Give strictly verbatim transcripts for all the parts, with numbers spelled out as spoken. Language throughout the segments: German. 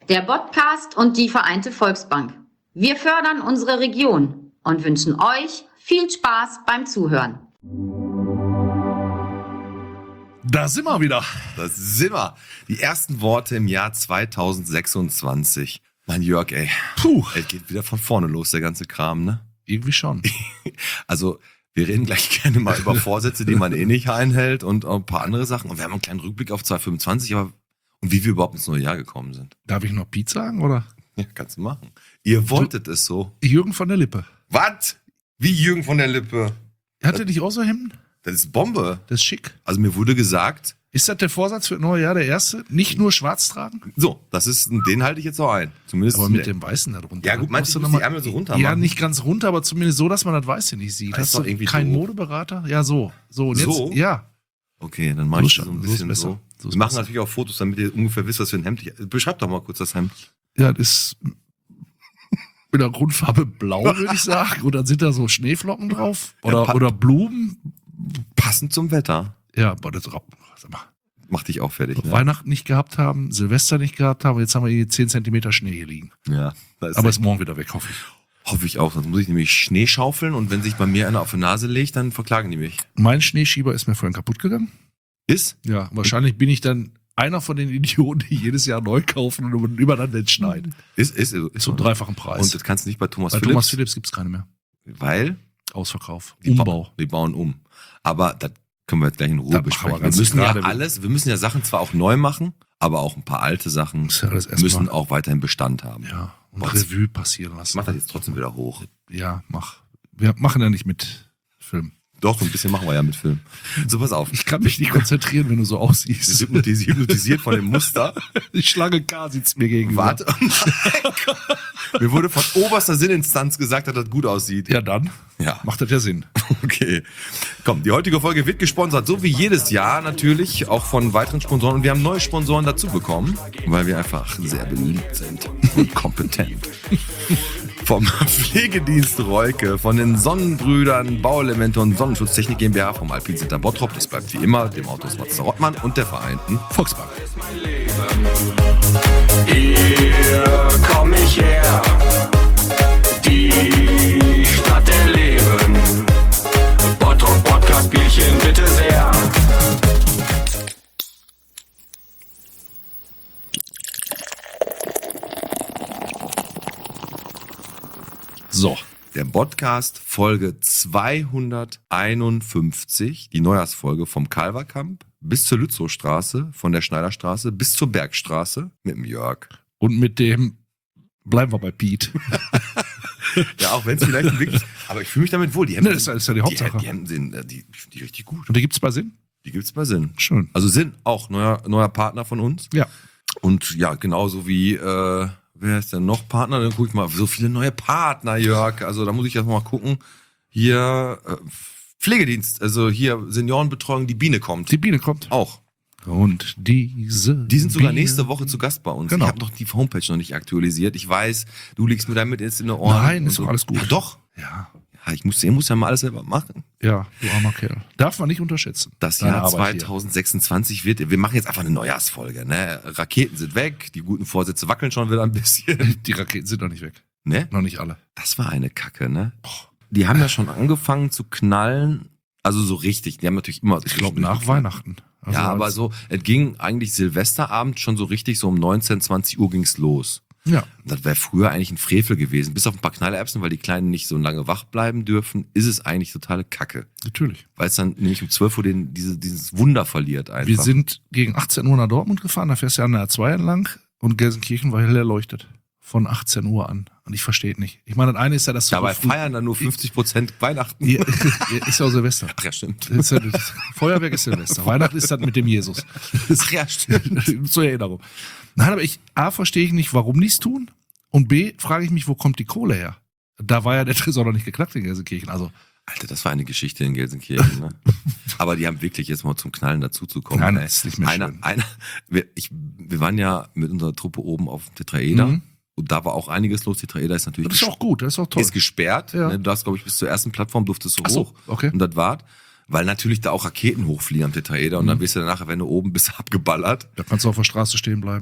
der Podcast und die Vereinte Volksbank. Wir fördern unsere Region und wünschen euch viel Spaß beim Zuhören. Da sind wir wieder. Das sind wir. Die ersten Worte im Jahr zweitausendsechsundzwanzig. Mein Jörg, ey. Puh. Es geht wieder von vorne los, der ganze Kram, ne? Irgendwie schon. Also, wir reden gleich gerne mal über Vorsätze, die man eh nicht einhält und ein paar andere Sachen. Und wir haben einen kleinen Rückblick auf zweitausendfünfundzwanzig, aber und wie wir überhaupt ins neue Jahr gekommen sind. Darf ich noch Piet sagen, oder? Ja, kannst du machen. Ihr wolltet du, es so. Jürgen von der Lippe. Was? Wie Jürgen von der Lippe? Hat er nicht auch so Hemden? Das ist Bombe. Das ist schick. Also mir wurde gesagt... Ist das der Vorsatz für das neue Jahr, der erste? Nicht nur schwarz tragen? So, das ist, den halte ich jetzt auch ein. Zumindest aber mit dem Weißen da drunter. Ja gut, meinst du, noch die mal, Ärmel so runter Ja, machen? nicht ganz runter, aber zumindest so, dass man das Weiße nicht sieht. Das Hast ist du doch irgendwie keinen doof. Modeberater? Ja, so. So, und So? jetzt, ja. Okay, dann mache So ich schon, das so ein so ist bisschen besser. so. So ist Wir machen besser. natürlich auch Fotos, damit ihr ungefähr wisst, was für ein Hemd ich... Beschreib doch mal kurz das Hemd. Ja, das ist mit der Grundfarbe blau, würde ich sagen. Und dann sind da so Schneeflocken drauf. Oder, Ja, pa- oder Blumen. Passend zum Wetter. Ja, aber das sag mal, Macht dich auch fertig, ne? Weihnachten nicht gehabt haben, Silvester nicht gehabt haben. Jetzt haben wir hier zehn Zentimeter Schnee hier liegen. Ja, da ist Aber echt, ist morgen wieder weg, hoffe ich. hoffe ich auch. Sonst muss ich nämlich Schnee schaufeln und wenn sich bei mir einer auf die Nase legt, dann verklagen die mich. Mein Schneeschieber ist mir vorhin kaputt gegangen. Ist? Ja, wahrscheinlich bin ich dann einer von den Idioten, die jedes Jahr neu kaufen und übereinander entschneiden. Ist, ist, ist. ist Zum dreifachen Preis. Und das kannst du nicht bei Thomas Bei Philips. Thomas Philips gibt's keine mehr. Weil? Ausverkauf. Die Umbau. Ba- die bauen um. Aber das können wir jetzt gleich in Ruhe Das machen wir besprechen. Wir ganz müssen ja gerade. alles, wir müssen ja Sachen zwar auch neu machen, aber auch ein paar alte Sachen Muss ja alles erst müssen mal- auch weiterhin Bestand haben. Ja, und Boah, Revue passieren lassen. Ich mach das jetzt trotzdem wieder hoch. Ja, mach. Wir machen ja nicht mit Film. Doch, so ein bisschen machen wir ja mit Film. So, pass auf. Ich kann mich nicht konzentrieren, wenn du so Sie aussiehst. ist hypnotis- hypnotisiert von dem Muster. Die Schlange K sitzt mir gegenüber. Warte. Mir wurde von oberster Sinninstanz gesagt, dass das gut aussieht. Ja, dann Ja. macht das ja Sinn. Okay. Komm, die heutige Folge wird gesponsert, so wie jedes Jahr natürlich, auch von weiteren Sponsoren. Und wir haben neue Sponsoren dazu bekommen, weil wir einfach sehr beliebt sind und kompetent. Vom Pflegedienst Reuke, von den Sonnenbrüdern, Bauelemente und Sonnenschutztechnik GmbH, vom Alpin Center Bottrop, das bleibt wie immer, dem Autosmatzer Rottmann und der Vereinten Volksbank. Hier komm ich her, die Stadt der Leben. Bottrop Podcast Bierchen bitte sehr. So. Der Podcast Folge zweihunderteinundfünfzig, die Neujahrsfolge vom Kalverkamp bis zur Lützowstraße, von der Schneiderstraße bis zur Bergstraße mit dem Jörg. Und mit dem bleiben wir bei Piet. Ja, auch wenn es vielleicht wirklich, aber ich fühle mich damit wohl. Die Ne, Hemden, das ist ja- das ist ja die Hauptsache. Die, die Hemden sind, äh, die, ich finde die richtig gut. Und die gibt's bei Sinn? Die gibt's bei Sinn. Schön. Also Sinn, auch neuer, neuer Partner von uns. Ja. Und ja, genauso wie, äh, wer ist denn noch Partner? Dann gucke ich mal, so viele neue Partner, Jörg. Also da muss ich jetzt mal gucken. Hier, äh, Pflegedienst, also hier Seniorenbetreuung, die Biene kommt. Die Biene kommt. Auch. Und diese. Die sind sogar Biene. nächste Woche zu Gast bei uns. Genau. Ich habe noch die Homepage noch nicht aktualisiert. Ich weiß, du liegst mir damit jetzt in den Ohren. Nein, und ist so. doch alles gut. Ja, doch. Ja. Ja, ich muss, ich muss ja mal alles selber machen. Ja, du armer Kerl. Darf man nicht unterschätzen. Das Deine Jahr Arbeit hier. zweitausendsechsundzwanzig wird, wir machen jetzt einfach eine Neujahrsfolge, ne? Raketen sind weg, die guten Vorsätze wackeln schon wieder ein bisschen. Die Raketen sind noch nicht weg. Ne? Noch nicht alle. Das war eine Kacke, ne? Die haben ja schon angefangen zu knallen, also so richtig. Die haben natürlich immer. Ich glaube nach Weihnachten. Also ja, aber als- so, es ging eigentlich Silvesterabend schon so richtig, so um neunzehn, zwanzig Uhr ging's los. Ja. Und das wäre früher eigentlich ein Frevel gewesen. Bis auf ein paar Knallerbsen, weil die Kleinen nicht so lange wach bleiben dürfen, ist es eigentlich totale Kacke. Natürlich. Weil es dann nämlich um zwölf Uhr den, diese, dieses Wunder verliert einfach. Wir sind gegen achtzehn Uhr nach Dortmund gefahren, da fährst du an der A zwei entlang und Gelsenkirchen war hell erleuchtet. Von achtzehn Uhr an. Und ich verstehe nicht. Ich meine, das eine ist ja, dass du Dabei so früh- feiern dann nur fünfzig Prozent Weihnachten. Ja, ist ja auch Silvester. Ach ja, stimmt. Das ist ja das Feuerwerk ist Silvester. Weihnachten ist das mit dem Jesus. Ach ja, stimmt. Zur Erinnerung. Nein, aber ich, A, verstehe ich nicht, warum die es tun. Und B, frage ich mich, wo kommt die Kohle her? Da war ja der Tresor noch nicht geknackt in Gelsenkirchen. Also, Alter, das war eine Geschichte in Gelsenkirchen, ne? Aber die haben wirklich jetzt mal zum Knallen dazuzukommen. Nein, ey. das ist nicht mehr einer, schön. einer, wir, ich, wir waren ja mit unserer Truppe oben auf dem Tetraeder. Mhm. Und da war auch einiges los. Tetraeder ist natürlich das ist auch gut, das ist auch toll. ist gesperrt. Ja. Ne? Du darfst, glaube ich, bis zur ersten Plattform durftest du Ach so, hoch. okay. Und das war's. Weil natürlich da auch Raketen hochfliegen am Tetraeder. Und Mhm. dann wirst du danach, wenn du oben bist, abgeballert. Da kannst du auf der Straße stehen bleiben.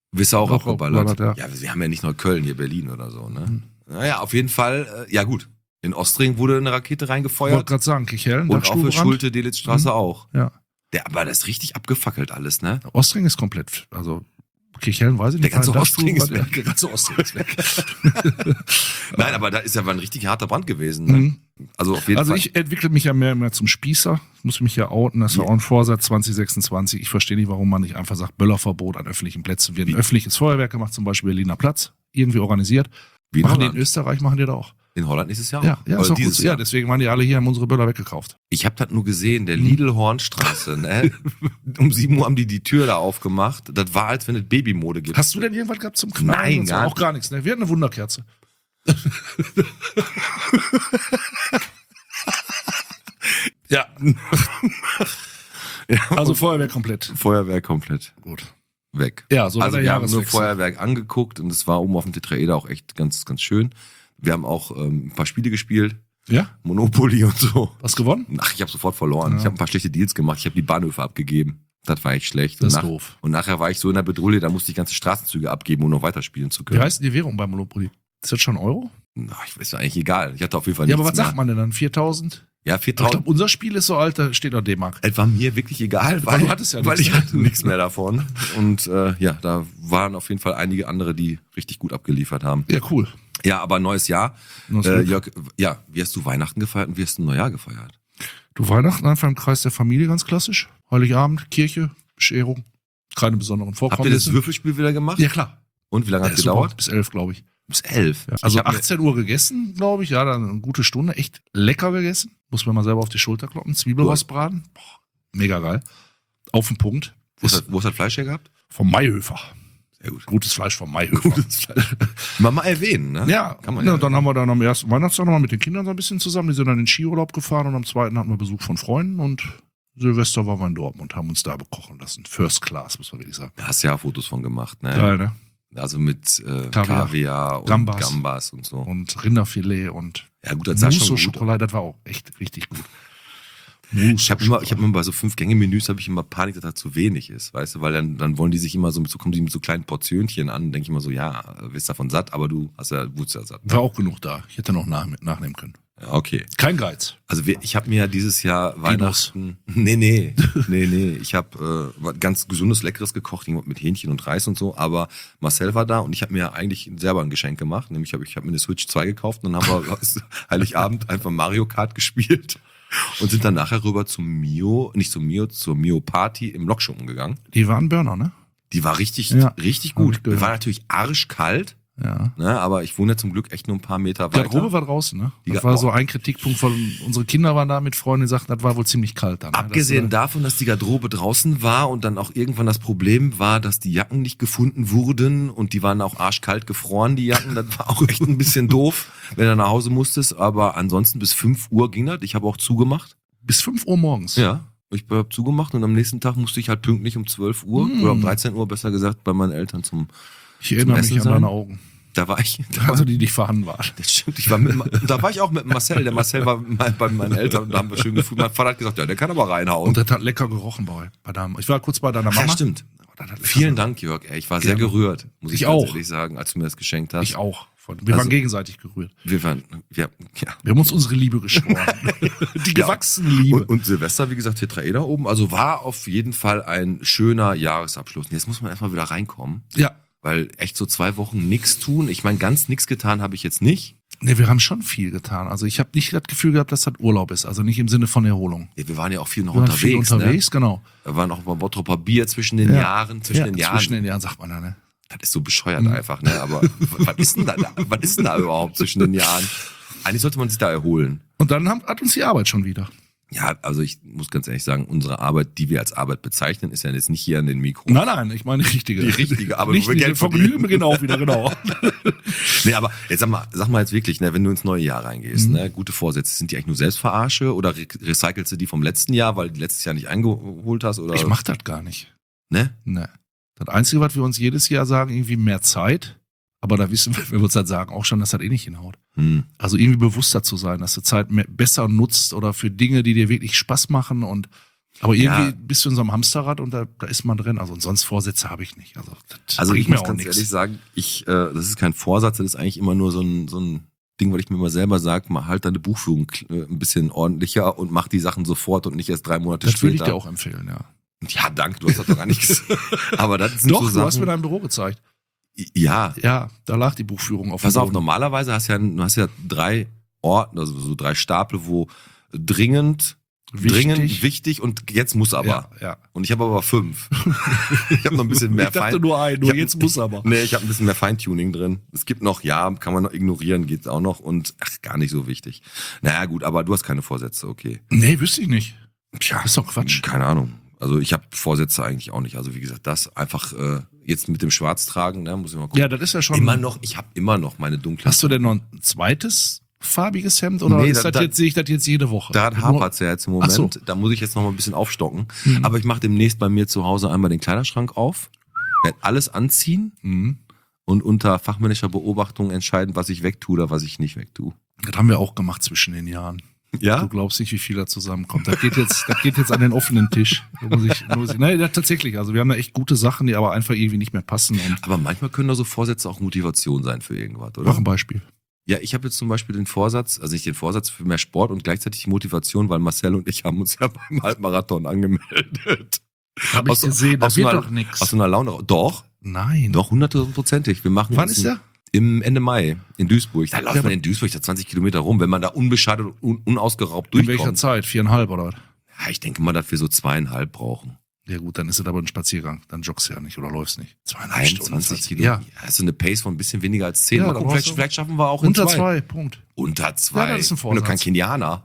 Wirst du auch Auch abgeballert? abgeballert, Ja. Wir haben ja nicht Neukölln, hier Berlin oder so, ne? Hm. Naja, auf jeden Fall, äh, ja gut. In Ostring wurde eine Rakete Ich wollte reingefeuert. gerade sagen, Kichellen, Und auch für Schulte, Delitzstraße Mhm. auch. Ja. Der, aber das ist richtig abgefackelt alles, ne? Ostring ist komplett, also Kirchhellen weiß ich nicht. Der ganze Dachstuhl Ostring ist war- weg. Der ganze Ostring ist weg. Nein, aber da ist ja ein richtig harter Brand gewesen. Ne? Mhm. Also auf jeden Also Fall. ich entwickle mich ja mehr und mehr zum Spießer. Ich muss mich ja outen. Das war Ja. auch ein Vorsatz zwanzig sechsundzwanzig. Ich verstehe nicht, warum man nicht einfach sagt, Böllerverbot an öffentlichen Plätzen. Wir haben ein öffentliches Feuerwerk gemacht, zum Beispiel Berliner Platz, irgendwie organisiert. Wie in Machen die in Holland. Österreich, machen die da auch. In Holland nächstes Jahr. Ja, auch. ja, Oder ist auch gut. dieses Ja, Jahr. deswegen waren die alle hier, haben unsere Böller weggekauft. Ich habe das nur gesehen, der Mhm. Lidl-Hornstraße. Ne? Um sieben Uhr haben die die Tür da aufgemacht. Das war, als wenn es Babymode gibt. Hast du denn irgendwas gehabt zum Knallen? Nein, und so? gar Auch gar nichts. Ne? Wir hatten eine Wunderkerze. ja, Ja, also und Feuerwehr komplett. Feuerwerk komplett Gut. weg. Ja, so war Also der wir haben nur Jahreswechsel. Feuerwerk angeguckt und es war oben auf dem Tetraeder auch echt ganz, ganz schön. Wir haben auch ähm, ein paar Spiele gespielt, Ja? Monopoly und so. Was gewonnen? Ach, ich habe sofort verloren. Ja. Ich habe ein paar schlechte Deals gemacht. Ich habe die Bahnhöfe abgegeben. Das war echt schlecht. Das ist und, nach, doof. und nachher war ich so in der Bedrulle, da musste ich ganze Straßenzüge abgeben, um noch weiterspielen zu Wie können. heißt denn die Währung beim Monopoly? Ist das schon Euro? Na, ich weiß ja eigentlich egal. Ich hatte auf jeden Fall Ja, nichts aber was mehr. sagt man denn dann? viertausend? Ja, Ich viertausend. glaube, unser Spiel ist so alt, da steht noch D-Mark. Es war mir wirklich egal, Weil weil, du hattest ja weil nichts. ich hatte nichts mehr davon. Und äh, ja, da waren auf jeden Fall einige andere, die richtig gut abgeliefert haben. Ja, cool. Ja, aber neues Jahr. Neues Äh, Glück. Jörg, ja, wie hast du Weihnachten gefeiert und wie hast du Neujahr gefeiert? Du, Weihnachten einfach im Kreis der Familie, ganz klassisch. Heiligabend, Kirche, Bescherung. Keine besonderen Habt ihr das Vorkommnisse. Würfelspiel wieder gemacht? Ja, klar. Und wie lange Ja, hat es super. gedauert? Bis elf, glaube ich. Bis elf. Ja, Ich also hab mir- achtzehn Uhr gegessen, glaube ich. Ja, dann eine gute Stunde. Echt lecker gegessen. Muss man mal selber auf die Schulter kloppen. Zwiebelrostbraten. Boah, mega geil. Auf den Punkt. Wo ist, das, wo ist das Fleisch her gehabt? Vom Maihöfer. Sehr gut. Gutes Fleisch vom Maihöfer. Mal mal erwähnen, ne? Ja, Kann man ja, ja. und dann haben wir dann am ersten Weihnachtstag nochmal mit den Kindern so ein bisschen zusammen. Die sind dann in den Skiurlaub gefahren und am zweiten hatten wir Besuch von Freunden und Silvester waren wir in Dortmund und haben uns da bekochen lassen. First Class, muss man wirklich sagen. Da hast du ja Fotos von gemacht, ne? Geil, ne? Also mit äh, Kaviar. Kaviar, und Gambas. Gambas. und so. Und Rinderfilet und Ja gut, das sah schon Mousse au gut aus. Schokolade, das war auch echt richtig gut. Ich habe immer, ich habe immer bei so fünf Gänge-Menüs habe ich immer Panik, dass das zu wenig ist, weißt du, weil dann, dann wollen die sich immer so, mit so kommen die mit so kleinen Portionchen an, denke ich immer so, ja, wirst davon satt, aber du hast ja, wurdest ja satt. War auch genug da. Ich hätte noch nach, nachnehmen können. Ja, okay. Kein Geiz. Also wir, ich habe mir ja dieses Jahr Weihnachten, nee, nee, nee, nee, ich habe äh, was ganz gesundes, leckeres gekocht, irgendwas mit Hähnchen und Reis und so, aber Marcel war da und ich habe mir eigentlich selber ein Geschenk gemacht, nämlich habe ich habe mir eine Switch zwei gekauft und dann haben wir Heiligabend einfach Mario Kart gespielt und sind dann nachher rüber zum Mio, nicht zum Mio, zur Mio Party im Lokschuppen gegangen. Die waren Burner, ne? Die war richtig, Ja, richtig hab ich gut. gehört. War natürlich arschkalt, Ja. ne, aber ich wohne ja zum Glück echt nur ein paar Meter Die weiter. Garderobe war draußen, ne? Die Das Gar- war so ein Kritikpunkt von, unsere Kinder waren da mit Freunden, die sagten, das war wohl ziemlich kalt dann. Ne? Abgesehen das, davon, dass die Garderobe draußen war und dann auch irgendwann das Problem war, dass die Jacken nicht gefunden wurden und die waren auch arschkalt gefroren, die Jacken. Das war auch echt ein bisschen doof, wenn du nach Hause musstest. Aber ansonsten bis fünf Uhr ging das. Ich habe auch zugemacht. bis fünf Uhr morgens. Ja, ich habe zugemacht und am nächsten Tag musste ich halt pünktlich um zwölf Uhr Mm. oder um dreizehn Uhr besser gesagt bei meinen Eltern zum, Ich erinnere Essen mich an sein? deine Augen. da war ich, da war, Also die nicht vorhanden waren. das stimmt, ich war mit, da war ich auch mit Marcel. Der Marcel war mein, bei meinen Eltern und da haben wir schön gefühlt. Mein Vater hat gesagt, ja, der kann aber reinhauen. Und das hat lecker gerochen bei, bei deinem. Ich war kurz bei deiner Ach, Mama. ja, stimmt. Aber das hat lecker Vielen gerochen. Dank, Jörg. Ey, ich war sehr Gerne. gerührt, muss ich, Ich ganz auch. ehrlich sagen, als du mir das geschenkt hast. Ich auch. Von- Wir Also- waren gegenseitig gerührt. Wir waren, wir, ja. Wir haben uns unsere Liebe geschworen. Die gewachsene Liebe. Und, und Silvester, wie gesagt, Tetraeder oben. Also war auf jeden Fall ein schöner Jahresabschluss. Und jetzt muss man erstmal wieder reinkommen, Ja. weil echt so zwei Wochen nichts tun. Ich meine, ganz nichts getan habe ich jetzt nicht. Ne, wir haben schon viel getan. Also ich habe nicht das Gefühl gehabt, dass das Urlaub ist. Also nicht im Sinne von Erholung. Ja, wir waren ja auch viel noch Wir waren unterwegs. viel unterwegs, genau. Ne? Da war noch mal Bottroper Bier zwischen den Ja. Jahren, zwischen ja, den Jahren. Zwischen den Jahren sagt man da, ne? Das ist so bescheuert Mhm. einfach, ne? Aber was ist denn da, was ist denn da überhaupt zwischen den Jahren? Eigentlich sollte man sich da erholen. Und dann haben, hat uns die Arbeit schon wieder. Ja, also ich muss ganz ehrlich sagen, unsere Arbeit, die wir als Arbeit bezeichnen, ist ja jetzt nicht hier an den Mikro. Nein, nein, ich meine die richtige. Die richtige, aber nicht wo wir die Geld Vergnügen verdienen. beginnt auch wieder, genau. Nee, aber jetzt sag mal, sag mal jetzt wirklich, ne, wenn du ins neue Jahr reingehst, Mhm. ne, gute Vorsätze, sind die eigentlich nur Selbstverarsche oder re recycelst du die vom letzten Jahr, weil du letztes Jahr nicht eingeholt hast? Oder? Ich mach das gar nicht. Ne? Ne. Das Einzige, was wir uns jedes Jahr sagen, irgendwie mehr Zeit. Aber da wissen wir, wenn wir uns das sagen, auch schon, dass das eh nicht hinhaut. Hm. Also irgendwie bewusster zu sein, dass du Zeit mehr, besser nutzt oder für Dinge, die dir wirklich Spaß machen und Aber irgendwie Ja. bist du in so einem Hamsterrad und da, da ist man drin. Also und sonst Vorsätze habe ich nicht. Also, das Also bringt ich mir muss auch ganz nichts. ehrlich sagen, ich, äh, das ist kein Vorsatz, das ist eigentlich immer nur so ein, so ein Ding, weil ich mir immer selber sage, mal halt deine Buchführung äh, ein bisschen ordentlicher und mach die Sachen sofort und nicht erst drei Monate Das später. würde ich dir auch empfehlen, ja. Ja, danke, du hast das doch gar nicht gesagt. Aber das sind Doch, so du hast mir Sachen. dein Büro gezeigt. Ja, Ja, da lag die Buchführung auf dem pass auf, Boden. normalerweise hast du ja, du hast ja drei Orten, also so drei Stapel, wo dringend, Wichtig. dringend, wichtig und jetzt muss aber. Ja, ja. Und ich habe aber fünf. Ich habe noch ein bisschen mehr Ich dachte Fein- nur ein, Ich nur hab- jetzt muss aber. Nee, ich habe ein bisschen mehr Feintuning drin. Es gibt noch, ja, kann man noch ignorieren, geht's auch noch und ach, gar nicht so wichtig. Naja, gut, aber du hast keine Vorsätze, okay. Nee, wüsste ich nicht. Tja, ist doch Quatsch. Keine Ahnung. Also ich habe Vorsätze eigentlich auch nicht. Also wie gesagt, das einfach äh, jetzt mit dem Schwarztragen, ne, muss ich mal gucken. Ja, das ist ja schon. immer noch, ich habe immer noch meine dunklen. Hast du denn noch ein zweites farbiges Hemd oder Nee, ist da- das da- jetzt, sehe ich das jetzt jede Woche? Daran hapert's ja jetzt im Moment. Ach so. Da muss ich jetzt noch mal ein bisschen aufstocken. Mhm. Aber ich mache demnächst bei mir zu Hause einmal den Kleiderschrank auf, werde alles anziehen Mhm. und unter fachmännischer Beobachtung entscheiden, was ich wegtue oder was ich nicht wegtue. Das haben wir auch gemacht zwischen den Jahren. Du Ja? glaubst nicht, wie viel da zusammenkommt. Das geht jetzt, das geht jetzt an den offenen Tisch. Da muss ich, muss ich, nein, das tatsächlich. Also wir haben da echt gute Sachen, die aber einfach irgendwie nicht mehr passen. Und Aber manchmal können da so Vorsätze auch Motivation sein für irgendwas, oder? mach ein Beispiel. Ja, ich habe jetzt zum Beispiel den Vorsatz, also nicht den Vorsatz für mehr Sport und gleichzeitig die Motivation, weil Marcel und ich haben uns ja beim Halbmarathon angemeldet. Hab ich Aus- gesehen, das aus wird einer- doch nix. Aus so einer Laune. Doch, Nein. doch, hundertprozentig. Wir machen Wann jetzt ist ein- der? Im Ende Mai in Duisburg. Da Ja, läuft man aber- in Duisburg da zwanzig Kilometer rum, wenn man da unbeschadet und un unausgeraubt In welcher durchkommt. Zeit? Viereinhalb oder was? Ja, ich denke mal, dass wir so zweieinhalb brauchen. Ja gut, dann ist es aber ein Spaziergang. Dann joggst du ja nicht oder läufst nicht. Zweieinhalb einundzwanzig Stunden. Kilo. Ja. Ja, ist so eine Pace von ein bisschen weniger als zehn. Ja, Mal da gucken, brauchst vielleicht, du- vielleicht schaffen wir auch in Unter zwei. zwei, Punkt. Unter zwei. Ja, das ist ein Ich bin doch kein Vorsatz. Kenianer.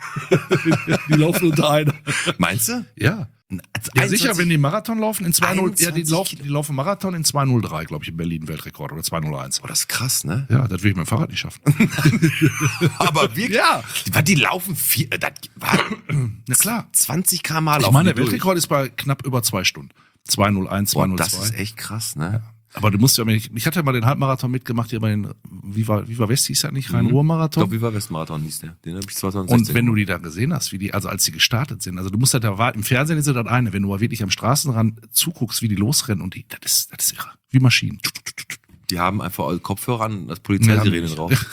Die laufen unter einer. Meinst du? Ja. Ja, sicher, wenn die Marathon laufen in zwei null, ja, die einundzwanzig laufen, die laufen Marathon in zwei null drei, glaube ich, in Berlin Weltrekord oder zwei null eins. Oh, das ist krass, ne? Ja, das will ich mit dem Fahrrad nicht schaffen. Aber wirklich? Ja. Die, die laufen vier, äh, das war Na klar. zwanzig Kilometer pro Stunde Ich laufen meine, die der durch. Weltrekord ist bei knapp über zwei Stunden. zwei null eins, Boah, zwei null das ist zwei. echt krass, ne? Aber du musst ja, ich, ich hatte ja mal den Halbmarathon mitgemacht, hier bei den Viva, Viva West hieß ja nicht, Mhm. Rhein-Ruhr-Marathon. Ich glaube, Viva Westmarathon hieß der. Den habe ich zweitausendsechzehn. Und wenn du die da gesehen hast, wie die, also als die gestartet sind, also du musst halt da warten, im Fernsehen ist ja das eine, wenn du mal wirklich am Straßenrand zuguckst, wie die losrennen und die, das ist, das ist irre. Wie Maschinen. Die haben einfach eure Kopfhörer an, das Polizeisirene Ja, drauf.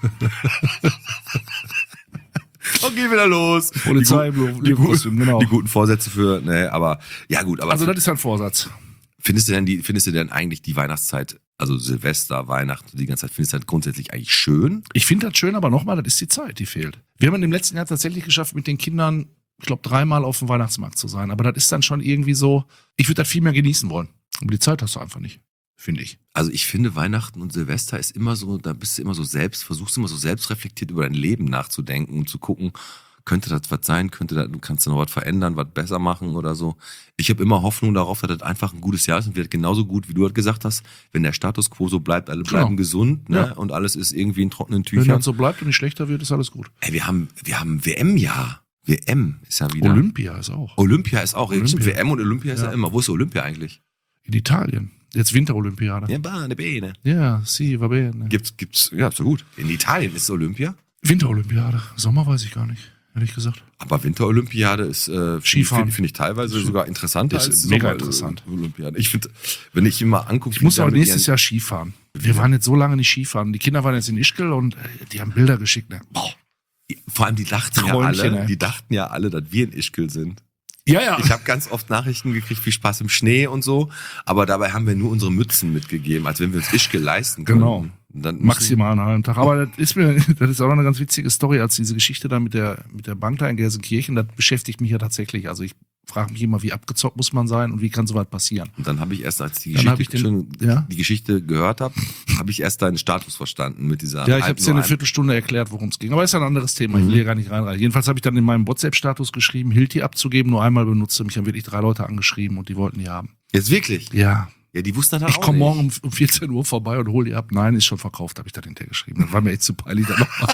Und geh wieder los. Polizei, die, gu- die, die, gu- genau. die guten Vorsätze für, ne, aber ja gut, aber Also das ist ja ein Vorsatz. findest du denn die, findest du denn eigentlich die Weihnachtszeit, also Silvester, Weihnachten, die ganze Zeit, findest du das grundsätzlich eigentlich schön? Ich finde das schön, aber nochmal, das ist die Zeit, die fehlt. Wir haben im letzten Jahr tatsächlich geschafft, mit den Kindern, ich glaube, dreimal auf dem Weihnachtsmarkt zu sein. Aber das ist dann schon irgendwie so, ich würde das viel mehr genießen wollen. Aber die Zeit hast du einfach nicht, finde ich. Also ich finde, Weihnachten und Silvester ist immer so, da bist du immer so selbst, versuchst immer so selbstreflektiert über dein Leben nachzudenken und zu gucken, könnte das was sein, könnte das, du kannst du noch was verändern, was besser machen oder so. Ich habe immer Hoffnung darauf, dass das einfach ein gutes Jahr ist und wird genauso gut, wie du halt gesagt hast, wenn der Status quo so bleibt, alle bleiben Genau. gesund, ne? Ja. Und alles ist irgendwie in trockenen Wenn Tüchern. das so bleibt und nicht schlechter wird, ist alles gut. Ey, wir haben, wir haben W M-Jahr. W M ist ja wieder. Olympia ist auch. Olympia ist auch. Olympia. Stimmt, W M und Olympia ist ja, Ja. immer. Wo ist Olympia eigentlich? In Italien. Jetzt Winterolympiade. Ja, Bahne, Bene. Ja, si, va bene. Gibt's, gibt's, ja, so gut. In Italien ist Olympia. Winterolympiade. Sommer weiß ich gar nicht, ehrlich gesagt. Aber Winterolympiade ist, äh, Skifahren. finde find ich teilweise sogar interessanter Ist als mega Sommer- interessant. Olympiade. Ich finde, wenn ich immer angucke, Ich muss auch nächstes Jahr Skifahren. Wir waren jetzt so lange nicht Skifahren. Die Kinder waren jetzt in Ischgl und äh, die haben Bilder geschickt. Ne? Boah. vor allem die dachten ja Träumchen, alle, ey. die dachten ja alle, dass wir in Ischgl sind. Ja, ja. Ich habe ganz oft Nachrichten gekriegt, viel Spaß im Schnee und so, aber dabei haben wir nur unsere Mützen mitgegeben, als wenn wir uns Ischgl leisten können. Genau. Und dann müssen- Maximal einen halben Tag. Aber das ist mir, das ist auch noch eine ganz witzige Story, als diese Geschichte da mit der, mit der Bank da in Gelsenkirchen, das beschäftigt mich ja tatsächlich. Also ich frage mich immer, wie abgezockt muss man sein und wie kann sowas passieren? Und dann habe ich erst, als die Dann hab Geschichte, ich den- schon, ja. die Geschichte gehört habe, habe ich erst deinen Status verstanden mit dieser. Ja, ich habe alten- es ja eine nur ein- Viertelstunde erklärt, worum es ging. Aber ist ja ein anderes Thema. Ich will hier gar nicht reinreiten. Jedenfalls habe ich dann in meinem WhatsApp-Status geschrieben, Hilti abzugeben, nur einmal benutzt. Mich haben wirklich drei Leute angeschrieben und die wollten die haben. Jetzt wirklich? Ja. Ja, die wussten dann Ich auch komme nicht. morgen um, um vierzehn Uhr vorbei und hol die ab. Nein, ist schon verkauft, habe ich da hinterher geschrieben. Das war mir echt zu peinlich. Dann nochmal.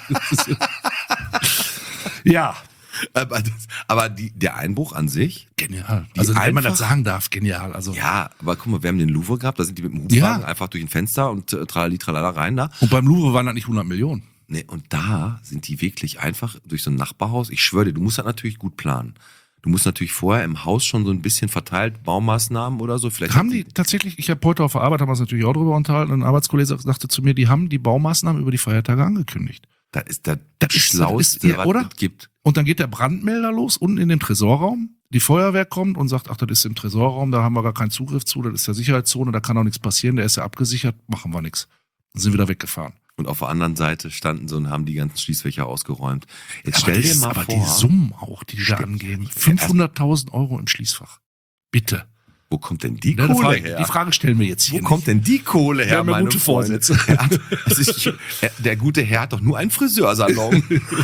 Ja. Aber, das, aber die, der Einbruch an sich, Genial. Die Also wenn man das einfach- sagen darf, genial. Also ja, aber guck mal, wir haben den Louvre gehabt, da sind die mit dem Hubwagen Ja. einfach durch ein Fenster und äh, tralali tralala rein da. und beim Louvre waren das nicht hundert Millionen. Nee, und da sind die wirklich einfach durch so ein Nachbarhaus. Ich schwöre dir, du musst das natürlich gut planen. Du musst natürlich vorher im Haus schon so ein bisschen verteilt Baumaßnahmen oder so. Vielleicht Haben die tatsächlich, ich habe heute auf der Arbeit, haben wir uns natürlich auch drüber unterhalten, und ein Arbeitskollege sagte zu mir, die haben die Baumaßnahmen über die Feiertage angekündigt. Das ist das, Das ist- Schlauste, das ist- ja, was oder? es gibt. Und dann geht der Brandmelder los, unten in dem Tresorraum. Die Feuerwehr kommt und sagt, ach, das ist im Tresorraum, da haben wir gar keinen Zugriff zu, das ist ja Sicherheitszone, da kann auch nichts passieren, der ist ja abgesichert, machen wir nichts. Dann sind wir wieder weggefahren. Und auf der anderen Seite standen so und haben die ganzen Schließfächer ausgeräumt. Jetzt Aber stell die, dir mal aber vor, die Summen auch, die die da Stimmt. angeben. fünfhunderttausend Euro im Schließfach. Bitte. wo kommt denn die Ne, die, Kohle Frage, her? die Frage stellen wir jetzt Wo hier kommt denn die Kohle Wir her, haben ja meine gute Freunde? Vorsätze. Er hat, das ist, er- der gute Herr hat doch nur einen Friseursalon.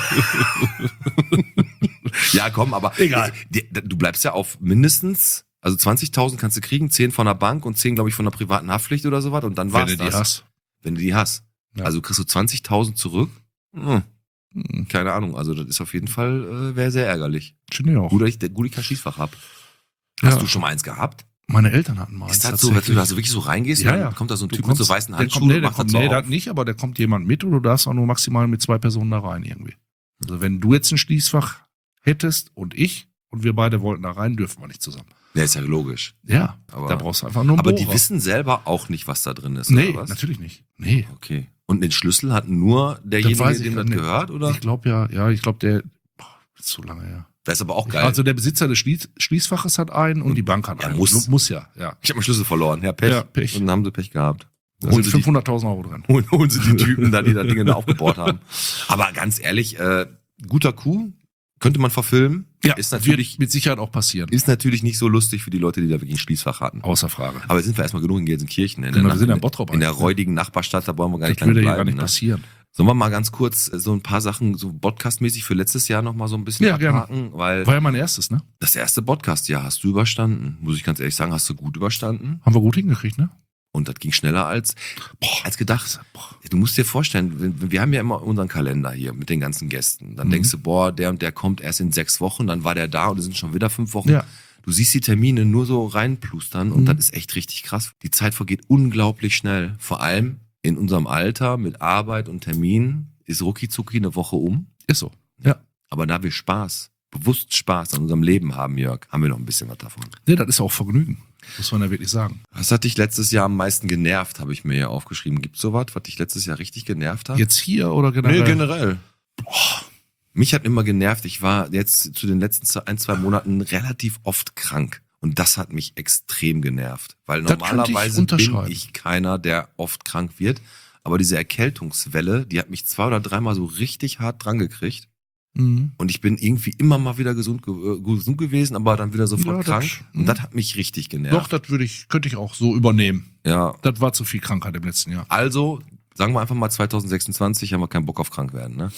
Ja, komm, aber Egal. Die, du bleibst ja auf mindestens, also zwanzigtausend kannst du kriegen, zehn von der Bank und zehn, glaube ich, von der privaten Haftpflicht oder sowas und dann Wenn war's du die das. hast. Wenn du die hast. Ja. Also kriegst du zwanzigtausend zurück. Hm, Hm, keine Ahnung, also das ist auf jeden Fall, äh, wäre sehr ärgerlich. Finde ich auch. Gut, dass ich, gut, ich kein Schießfach hab. Hast Ja. du schon mal eins gehabt? Meine Eltern hatten mal Ist eins das so, dass du tatsächlich. da so wirklich so reingehst Ja, und ja. dann kommt da so ein Du Typ mit so kommst- weißen der Handschuhen kommt, nee, und der macht kommt, das so nee, auf? das nicht, aber der kommt jemand mit und du darfst auch nur maximal mit zwei Personen da rein irgendwie. Also wenn du jetzt ein Schließfach hättest und ich und wir beide wollten da rein, dürfen wir nicht zusammen. Ja, ist ja logisch. Ja, Aber- da brauchst du einfach nur einen Aber die Bohrer. wissen selber auch nicht, was da drin ist, Nee, oder was? natürlich nicht. Nee. Okay. Und den Schlüssel hat nur derjenige, weiß ich dem gar das nicht. gehört, oder? Ich glaube ja, ja, ich glaube der, boah, ist zu lange her. Das ist aber auch geil. Also der Besitzer des Schließ, Schließfaches hat einen und die Bank hat Ja, einen. muss. Muss ja, ja. ich habe meinen Schlüssel verloren. Ja, Pech. Ja, Pech. Und dann haben sie Pech gehabt. Da Holen sind sie, die, fünfhunderttausend Euro drin. holen, holen sie die Typen da, die da Dinge da aufgebaut haben. Aber ganz ehrlich, äh, guter Coup, könnte man verfilmen. Ja, ist natürlich, wird mit Sicherheit auch passieren. ist natürlich nicht so lustig für die Leute, die da wirklich ein Schließfach hatten. Außer Frage. Aber jetzt sind wir erstmal genug in Gelsenkirchen. In Genau, der, wir sind ja in Bottrop in der eigentlich, ne? räudigen Nachbarstadt, da wollen wir gar nicht Das lange würde hier bleiben. gar nicht Ne? passieren. Sollen wir mal ganz kurz äh, so ein paar Sachen so podcastmäßig für letztes Jahr nochmal so ein bisschen Ja, gerne. abhaken? Weil War ja mein erstes, ne? das erste Podcastjahr hast du überstanden. Muss ich ganz ehrlich sagen, hast du gut überstanden. Haben wir gut hingekriegt, ne? Und das ging schneller als, als gedacht. Du musst dir vorstellen, wir- wir haben ja immer unseren Kalender hier mit den ganzen Gästen. Dann Mhm. denkst du, boah, der und der kommt erst in sechs Wochen, dann war der da und es sind schon wieder fünf Wochen. Ja. Du siehst die Termine nur so reinplustern und Mhm. das ist echt richtig krass. Die Zeit vergeht unglaublich schnell. Vor allem in unserem Alter mit Arbeit und Terminen ist rucki zucki eine Woche um. Ist so. Ja. Aber da wir Spaß, bewusst Spaß an unserem Leben haben, Jörg, haben wir noch ein bisschen was davon. Ne, das ist auch Vergnügen. Muss man ja wirklich sagen. Was hat dich letztes Jahr am meisten genervt, habe ich mir hier aufgeschrieben. Gibt's sowas, was dich letztes Jahr richtig genervt hat? Jetzt hier oder generell? Nee, generell. Boah. Mich hat immer genervt, ich war jetzt zu den letzten zwei- ein, zwei Monaten relativ oft krank. Und das hat mich extrem genervt. Weil Das könnte ich normalerweise bin unterschreiben. ich keiner, der oft krank wird. Aber diese Erkältungswelle, die hat mich zwei oder dreimal so richtig hart dran gekriegt. Mhm. Und ich bin irgendwie immer mal wieder gesund, ge- äh, gesund gewesen, aber dann wieder sofort Ja, das- krank. mhm. Und das hat mich richtig Doch, genervt. das würde ich, könnte ich auch so übernehmen. Ja. Das war zu viel Krankheit im letzten Jahr. Also, sagen wir einfach mal zwanzig sechsundzwanzig haben wir keinen Bock auf krank werden, ne?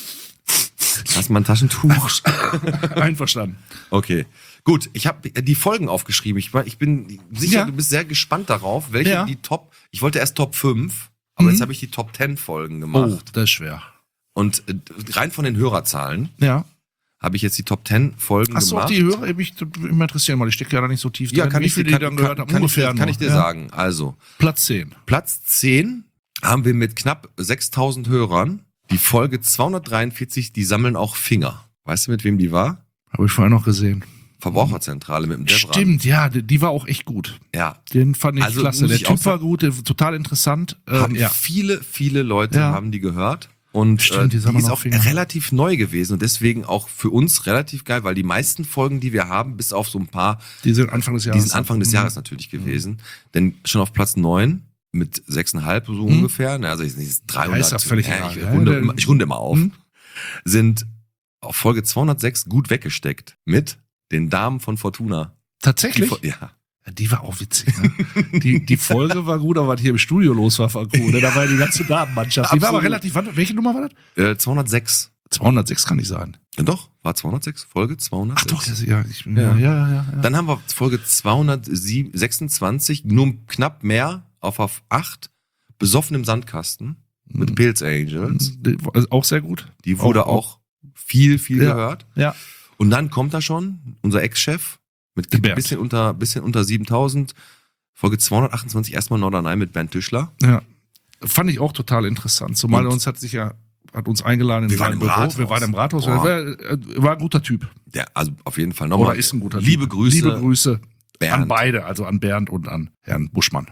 Hast du mal ein Taschentuch? Einverstanden. Okay. Gut, ich habe die Folgen aufgeschrieben. Ich, war- ich bin sicher, Ja. du bist sehr gespannt darauf, welche Ja. die Top. Ich wollte erst Top fünf, aber Mhm. jetzt habe ich die Top zehn Folgen Oh, gemacht. das ist schwer. Und äh, rein von den Hörerzahlen Ja. habe ich jetzt die Top zehn Folgen Achso, gemacht. die Hörer, mich immer interessieren, weil ich stecke ja da nicht so tief ja, drin. kann Wie ich, viele kann, die dann kann, gehört haben? kann, ich, Ungefähr dir- kann ich dir nur, ja. sagen. Also, Platz zehn. Platz zehn haben wir mit knapp sechstausend Hörern. Die Folge zweihundertdreiundvierzig, die sammeln auch Finger. Weißt du, mit wem die war? Habe ich vorher noch gesehen. Verbraucherzentrale mit dem Devran. Stimmt, ja, die, die war auch echt gut. Ja, Den fand ich Also klasse. muss Der ich auch Typ war sagen- gut, der, total interessant. Ähm, haben ja. viele, viele Leute Ja. haben die gehört. Und Stimmt, äh, die die, sammeln ist auch auch Finger. relativ neu gewesen und deswegen auch für uns relativ geil, weil die meisten Folgen, die wir haben, bis auf so ein paar, Die sind Anfang des die Jahres. sind Anfang des Mhm. Jahres natürlich gewesen. Denn schon auf Platz neun mit sechseinhalb so Mhm. ungefähr, ne, also ich nicht dreihundert, Ja, ist ja völlig ja, egal. ich, Ja, runde, der- immer, ich runde immer auf, Mhm. sind auf Folge zweihundertsechs gut weggesteckt mit den Damen von Fortuna. Die, Tatsächlich? Fo- ja. Ja, die war auch witzig. Ne? die, die Folge war gut, aber was hier im Studio los war, war cool. Ne? Da war ja die ganze Damenmannschaft. Die war aber Absolut. relativ, warte, welche Nummer war das? Äh, zweihundertsechs. zweihundertsechs kann nicht sein. Ja, doch, war zweihundertsechs, Folge Ach zweihundertsechs. doch, das, ja, ich, ja, Ja. ja, ja, ja, ja. Dann haben wir Folge zweihundertsechsundzwanzig, nur knapp mehr, auf auf acht, besoffen im Sandkasten mit Mhm. Pilz Angels. Die war- also auch sehr gut. Die wurde auch, viel, viel Ja. gehört. Ja. Und dann kommt da schon unser Ex-Chef mit ein Bernd. bisschen unter, bisschen unter siebentausend. Folge zweihundertachtundzwanzig, erstmal Norderney mit Bernd Tischler. Ja. Fand ich auch total interessant. Zumal Und- uns hat sich ja hat uns eingeladen in Wir sein waren im Büro. Rathaus. Wir waren im Rathaus. Boah. Er war, er war ein guter Typ. Ja, also auf jeden Fall nochmal. Oder ist ein guter Typ. Liebe Grüße. Liebe Grüße Bernd. an beide, also an Bernd und an Herrn Buschmann.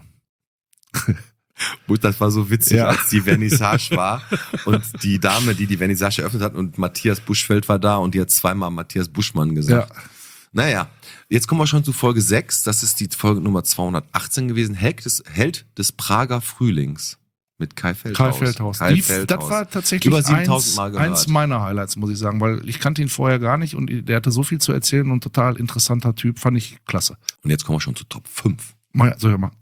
Das war so witzig, Ja. als die Vernissage war und die Dame, die die Vernissage eröffnet hat und Matthias Buschfeld war da und die hat zweimal Matthias Buschmann gesagt. Ja. Naja, jetzt kommen wir schon zu Folge sechs. Das ist die Folge Nummer zweihundertachtzehn gewesen. Held des, Held des Prager Frühlings mit Kai Feldhaus. Kai Feldhaus. Kai Die, Feldhaus. Das war tatsächlich Über siebentausend eins, Mal gehört. eins meiner Highlights, muss ich sagen, weil ich kannte ihn vorher gar nicht und der hatte so viel zu erzählen und total interessanter Typ, fand ich klasse. Und jetzt kommen wir schon zu Top fünf. Mal, so, hör mal.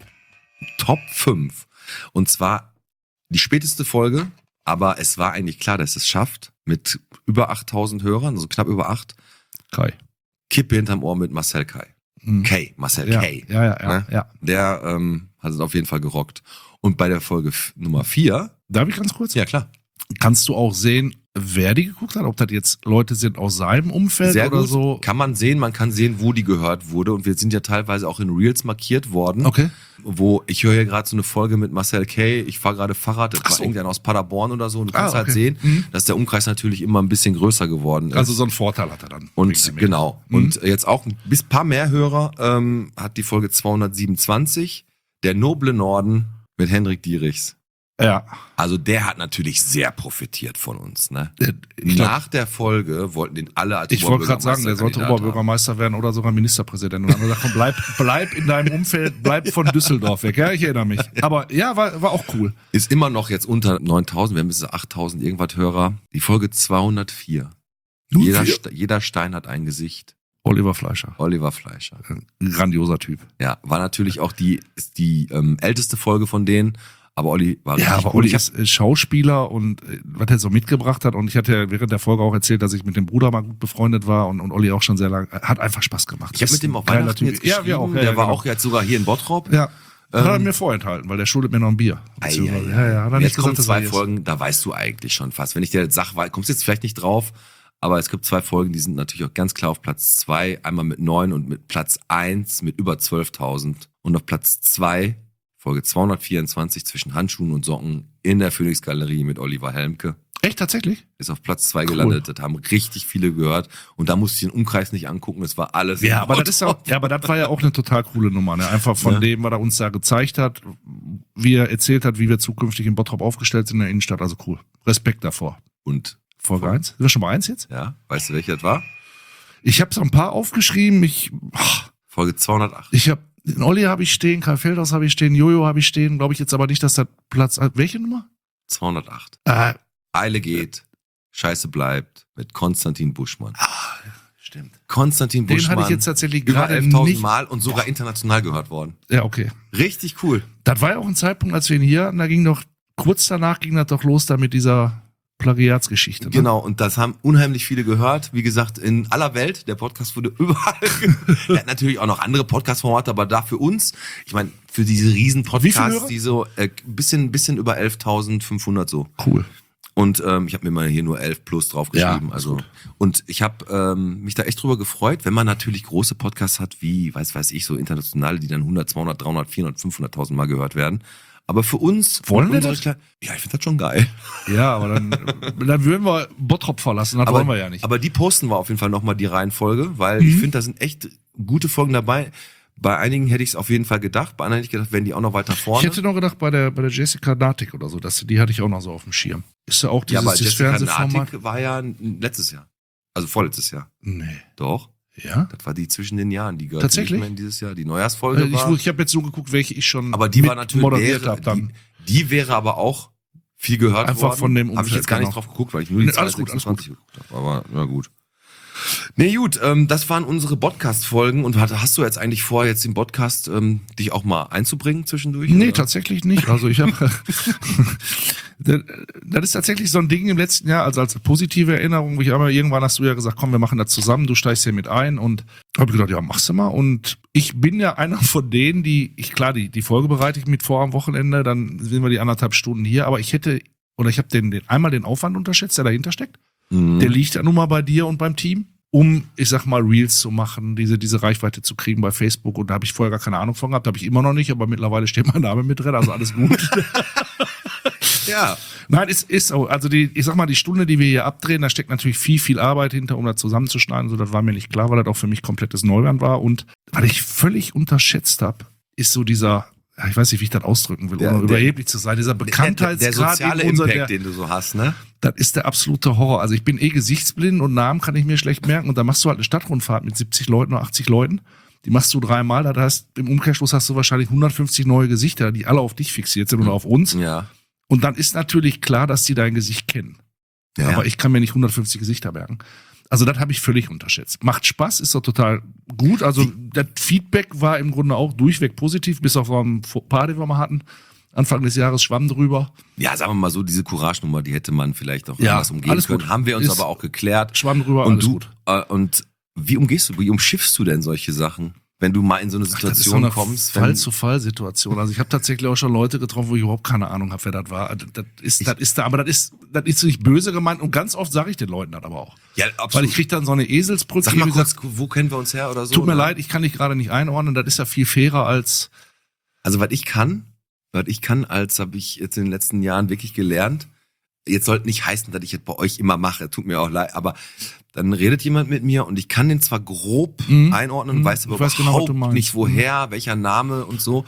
Top fünf. Und zwar die späteste Folge, aber es war eigentlich klar, dass es schafft, mit über achttausend Hörern, also knapp über acht, Kai. Kippe hinterm Ohr mit Marcel Kai. Mhm. Kay, Marcel Ja, Kay. ja, ja, ja, Ne? ja. Der ähm, hat es auf jeden Fall gerockt. Und bei der Folge f- Nummer vier, Darf ich ganz kurz? ja klar, Kannst du auch sehen, wer die geguckt hat? Ob das jetzt Leute sind aus seinem Umfeld sehr oder gut, so? kann man sehen, man kann sehen, wo die gehört wurde. Und wir sind ja teilweise auch in Reels markiert worden, Okay. wo ich höre hier gerade so eine Folge mit Marcel Kay, ich fahre gerade Fahrrad, das Ach war so. irgendein aus Paderborn oder so. Und du Ah, kannst halt okay. sehen, Mhm. dass der Umkreis natürlich immer ein bisschen größer geworden ist. Also so einen Vorteil hat er dann. Und wegen dem genau. Mhm. Und jetzt auch ein bis paar mehr Hörer ähm, hat die Folge zweihundertsiebenundzwanzig, der noble Norden mit Hendrik Dierichs. Ja. Also der hat natürlich sehr profitiert von uns. Ne? Äh, Ich, glaub, Nach der Folge wollten den alle als ich wollte gerade sagen, der sollte Oberbürgermeisterkandidat Oberbürgermeister werden oder sogar Ministerpräsident. Und dann haben wir gesagt, komm, bleib, bleib in deinem Umfeld, bleib von Düsseldorf weg. Ja, ich erinnere mich. Aber ja, war, war auch cool. haben. Ist immer noch jetzt unter neuntausend, wir haben bis achttausend irgendwas Hörer. Die Folge zweihundertvier. Nur Jeder, vier. St- jeder Stein hat ein Gesicht. Oliver Fleischer. Oliver Fleischer. Ein grandioser Typ. Ja, war natürlich auch die, ist die ähm, älteste Folge von denen. Aber Olli war Ja, richtig aber cool. Olli Ich hab- ist äh, Schauspieler und äh, was er so mitgebracht hat. Und ich hatte ja während der Folge auch erzählt, dass ich mit dem Bruder mal gut befreundet war und, und Olli auch schon sehr lange. Hat einfach Spaß gemacht. Ich habe Ist mit dem ein auf geiler Weihnachten Typ. jetzt Ja, geschrieben. wir auch. Ja, der ja, war genau. auch jetzt sogar hier in Bottrop. Ja. Hat er Ähm, mir vorenthalten, weil der schuldet mir noch ein Bier. Ei, Beziehungsweise- ei, Ja, ja, hat er ei. nicht Jetzt kommen gesagt, dass zwei er jetzt- Folgen, da weißt du eigentlich schon fast. Wenn ich dir jetzt sage, weil- kommst jetzt vielleicht nicht drauf, aber es gibt zwei Folgen, die sind natürlich auch ganz klar auf Platz zwei. Einmal mit neun und mit Platz eins mit über zwölftausend. Und auf Platz zwei, Folge zweihundertvierundzwanzig, zwischen Handschuhen und Socken in der Phoenix-Galerie mit Oliver Helmke. Echt, tatsächlich? Ist auf Platz zwei gelandet. Das haben richtig viele gehört. Und da musste ich den Umkreis nicht angucken. Das war alles. Ja, in aber das ist Bottrop. auch, ja, aber das war ja auch eine total coole Nummer, ne? Einfach von Ja. dem, was er uns da gezeigt hat, wie er erzählt hat, wie wir zukünftig in Bottrop aufgestellt sind in der Innenstadt. Also cool. Respekt davor. Und, Folge eins. Sind wir schon bei eins jetzt? ja, weißt du, welcher das war? Ich habe so ein paar aufgeschrieben. Ich, ach, Folge zweihundertacht. ich habe den Olli habe ich stehen, Karl Feldhaus habe ich stehen, Jojo habe ich stehen. Glaube ich jetzt aber nicht, dass das Platz. Welche Nummer? zweihundertacht. Äh, Eile geht, Scheiße bleibt mit Konstantin Buschmann. stimmt. Konstantin Den Buschmann. hatte ich jetzt tatsächlich über gerade elftausend nicht. Mal und sogar international gehört worden. Ja, okay. Richtig cool. Das war ja auch ein Zeitpunkt, als wir ihn hier hatten. Da ging doch kurz danach ging das doch los da mit dieser Plagiatsgeschichte. Ne? Genau, und das haben unheimlich viele gehört. Wie gesagt, in aller Welt. Der Podcast wurde überall. Er hat natürlich auch noch andere Podcast-Formate, aber da für uns, ich meine, für diese riesen Wie viele Podcasts, Hörer? die so äh, bisschen, bisschen über elftausendfünfhundert so. Cool. Und ähm, ich habe mir mal hier nur elf plus draufgeschrieben. Ja, ist also gut. und ich habe ähm, mich da echt drüber gefreut, wenn man natürlich große Podcasts hat, wie weiß weiß ich so internationale, die dann hundert, zweihundert, dreihundert, vierhundert, fünfhunderttausend Mal gehört werden. Aber für uns Wollen wir unsere das? Kle- Ja, ich finde das schon geil. Ja, aber dann, dann würden wir Bottrop verlassen. Das wollen wir ja nicht. Aber die posten wir auf jeden Fall nochmal die Reihenfolge, weil ich Mhm. finde, da sind echt gute Folgen dabei. Bei einigen hätte ich es auf jeden Fall gedacht, bei anderen hätte ich gedacht, werden die auch noch weiter vorne. Ich hätte noch gedacht, bei der, bei der Jessica Natik oder so, dass die hatte ich auch noch so auf dem Schirm. Ist ja auch ja, dieses, aber dieses Jessica Fernsehformat. Natik war ja letztes Jahr. Also vorletztes Jahr. Nee. Doch. Ja? Das war die zwischen den Jahren, die gehört Tatsächlich? nicht mehr in dieses Jahr. Die Neujahrsfolge Ich, war. ich habe jetzt so geguckt, welche ich schon Aber die mit war natürlich moderiert wäre, habe dann. Die, die wäre aber auch viel gehört Einfach worden. von dem Habe ich Umfeld, jetzt gar nicht genau. drauf geguckt, weil ich nur die Nee, alles gut, alles zweihundertsechsundzwanzig geguckt habe. Aber na gut. Nee, gut, ähm, das waren unsere Podcast-Folgen. Und hat- hast du jetzt eigentlich vor, jetzt im Podcast ähm, dich auch mal einzubringen zwischendurch? Nee, oder? tatsächlich nicht. Also ich habe das das ist tatsächlich so ein Ding im letzten Jahr, also als positive Erinnerung, wo ich einmal irgendwann hast du ja gesagt, komm, wir machen das zusammen, du steigst hier mit ein und habe gedacht, ja, machst du mal. Und ich bin ja einer von denen, die, ich klar, die, die Folge bereite ich mit vor am Wochenende, dann sind wir die anderthalb Stunden hier, aber ich hätte, oder ich habe den, den einmal den Aufwand unterschätzt, der dahinter steckt. Mhm. Der liegt ja nun mal bei dir und beim Team, um, ich sag mal, Reels zu machen, diese, diese Reichweite zu kriegen bei Facebook. Und da habe ich vorher gar keine Ahnung von gehabt, habe ich immer noch nicht, aber mittlerweile steht mein Name mit drin, also alles gut. Ja. Nein, es ist so. Also die, ich sag mal, die Stunde, die wir hier abdrehen, da steckt natürlich viel, viel Arbeit hinter, um das zusammenzuschneiden. So, das war mir nicht klar, weil das auch für mich komplettes Neuland war. Und was ich völlig unterschätzt habe, ist so dieser, ja, ich weiß nicht, wie ich das ausdrücken will, Der- ohne der- überheblich zu sein, dieser Der, Bekanntheitsgrad. der soziale in unser- Impact, der, den du so hast, ne? Das ist der absolute Horror. Also ich bin eh gesichtsblind und Namen kann ich mir schlecht merken. Und da machst du halt eine Stadtrundfahrt mit siebzig Leuten oder achtzig Leuten. Die machst du dreimal. Das heißt, im Umkehrschluss hast du wahrscheinlich hundertfünfzig neue Gesichter, die alle auf dich fixiert sind oder auf uns. Ja. Und dann ist natürlich klar, dass die dein Gesicht kennen. Ja. Aber ich kann mir nicht hundertfünfzig Gesichter merken. Also das habe ich völlig unterschätzt. Macht Spaß, ist doch total gut. Also das Feedback war im Grunde auch durchweg positiv, bis auf ein paar, die wir mal hatten. Anfang des Jahres schwamm drüber. Ja, sagen wir mal so, diese Courage-Nummer, die hätte man vielleicht auch Ja, anders umgehen alles können. gut. Haben wir uns Ist- aber auch geklärt. Schwamm drüber, Und alles du, gut. äh, und wie umgehst du, wie umschiffst du denn solche Sachen? Wenn du mal in so eine Das ist so Situation eine kommst, wenn, Fall-zu-Fall-Situation. Also ich habe tatsächlich auch schon Leute getroffen, wo ich überhaupt keine Ahnung habe, wer das war. Das das ist, das ist da, aber das ist, das ist nicht böse gemeint und ganz oft sage ich den Leuten das aber auch. ja, Weil absolut. ich krieg dann so eine Eselsbrücke. Sag mal wie kurz, gesagt, wo kennen wir uns her oder so? tut mir oder? leid, ich kann dich gerade nicht einordnen. Das ist ja viel fairer als Also was ich kann, was ich kann, als habe ich jetzt in den letzten Jahren wirklich gelernt. Jetzt sollte nicht heißen, dass ich jetzt bei euch immer mache. Tut mir auch leid, aber dann redet jemand mit mir und ich kann den zwar grob Mhm. einordnen, Mhm. weiß aber Ich weiß genau, was überhaupt du meinst. nicht woher, welcher Name und so.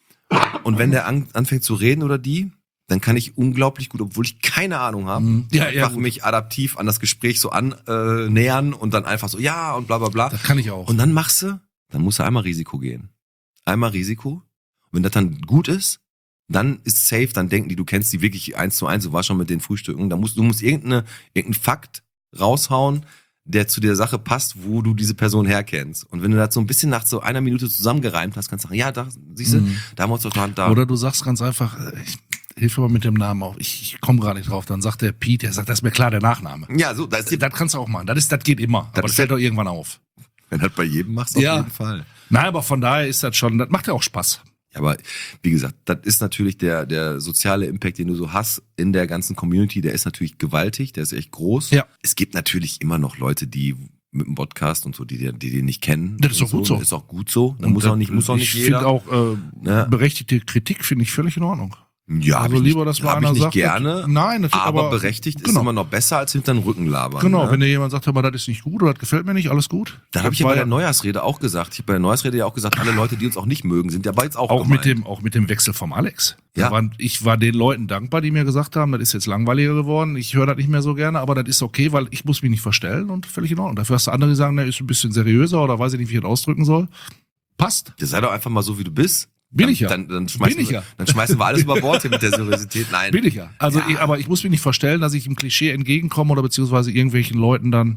Und wenn der an, anfängt zu reden oder die, dann kann ich unglaublich gut, obwohl ich keine Ahnung habe, Mhm. Ja, ja, einfach gut. mich adaptiv an das Gespräch so annähern äh, nähern und dann einfach so, ja und bla bla bla. Das kann ich auch. Und dann machst du, dann musst du einmal Risiko gehen. Einmal Risiko. Und wenn das dann gut ist, dann ist safe, dann denken die, du kennst die wirklich eins zu eins, du warst schon mit den Frühstücken. Da musst, du musst irgendeine, irgendeinen Fakt raushauen, der zu der Sache passt, wo du diese Person herkennst. Und wenn du das so ein bisschen nach so einer Minute zusammengereimt hast, kannst du sagen, ja, da, siehst du, Mhm. da haben wir uns doch da. Oder du sagst ganz einfach, äh, ich, hilf mir mal mit dem Namen auf. Ich, ich komme gerade nicht drauf. Dann sagt der Pete, der sagt, das ist mir klar, der Nachname. Ja, so, das ist die, Das kannst du auch machen. Das, ist, das geht immer. Das aber das ist fällt ja- doch irgendwann auf. wenn du das bei jedem machst, auf Ja. jeden Fall. Nein, aber von daher ist das schon, das macht ja auch Spaß. Ja, aber wie gesagt, das ist natürlich der, der soziale Impact, den du so hast in der ganzen Community, der ist natürlich gewaltig, der ist echt groß. Ja. Es gibt natürlich immer noch Leute, die mit dem Podcast und so, die, die, die den nicht kennen. Das ist und doch gut so. Das ist auch gut so. Da Und muss das- auch nicht, muss auch nicht ich jeder. finde auch äh, Ja. berechtigte Kritik finde ich völlig in Ordnung. ja, hab also ich lieber, nicht, dass mal hab ich einer nicht sagt, gerne. nein, natürlich, aber, aber berechtigt ist genau. immer noch besser als hinter den Rücken labern. Genau, ne? wenn dir jemand sagt, hör mal, das ist nicht gut oder das gefällt mir nicht, alles gut. Dann habe ich ja war bei der Neujahrsrede auch gesagt. Ich habe bei der Neujahrsrede ja auch gesagt, alle Leute, die uns auch nicht mögen, sind ja bei jetzt auch, auch gemeint. mit dem auch mit dem Wechsel vom Alex. Ja. Da waren, ich war den Leuten dankbar, die mir gesagt haben, das ist jetzt langweiliger geworden, ich höre das nicht mehr so gerne, aber das ist okay, weil ich muss mich nicht verstellen und völlig in Ordnung. Dafür hast du andere, die sagen, der ist ein bisschen seriöser oder weiß ich nicht, wie ich das ausdrücken soll. Passt. Ja, sei doch einfach mal so, wie du bist. Bin dann, ich ja. Dann, dann, schmeißen Bin ich wir, ja. dann schmeißen wir alles über Bord hier mit der Seriosität. Nein. Bin ich ja. Also, Ja. Ich, aber ich muss mich nicht verstellen, dass ich im Klischee entgegenkomme oder beziehungsweise irgendwelchen Leuten dann.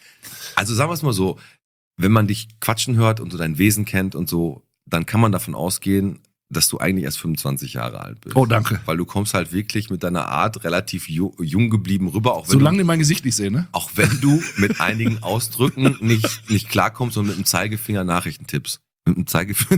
Also sagen wir es mal so, wenn man dich quatschen hört und so dein Wesen kennt und so, dann kann man davon ausgehen, dass du eigentlich erst fünfundzwanzig Jahre alt bist. Oh, danke. Weil du kommst halt wirklich mit deiner Art relativ ju jung geblieben rüber, auch wenn, Solange du, die mein Gesicht nicht sehen, ne? auch wenn du mit einigen Ausdrücken nicht, nicht klarkommst und mit dem Zeigefinger Nachrichten tippst. Mit dem Zeigefinger.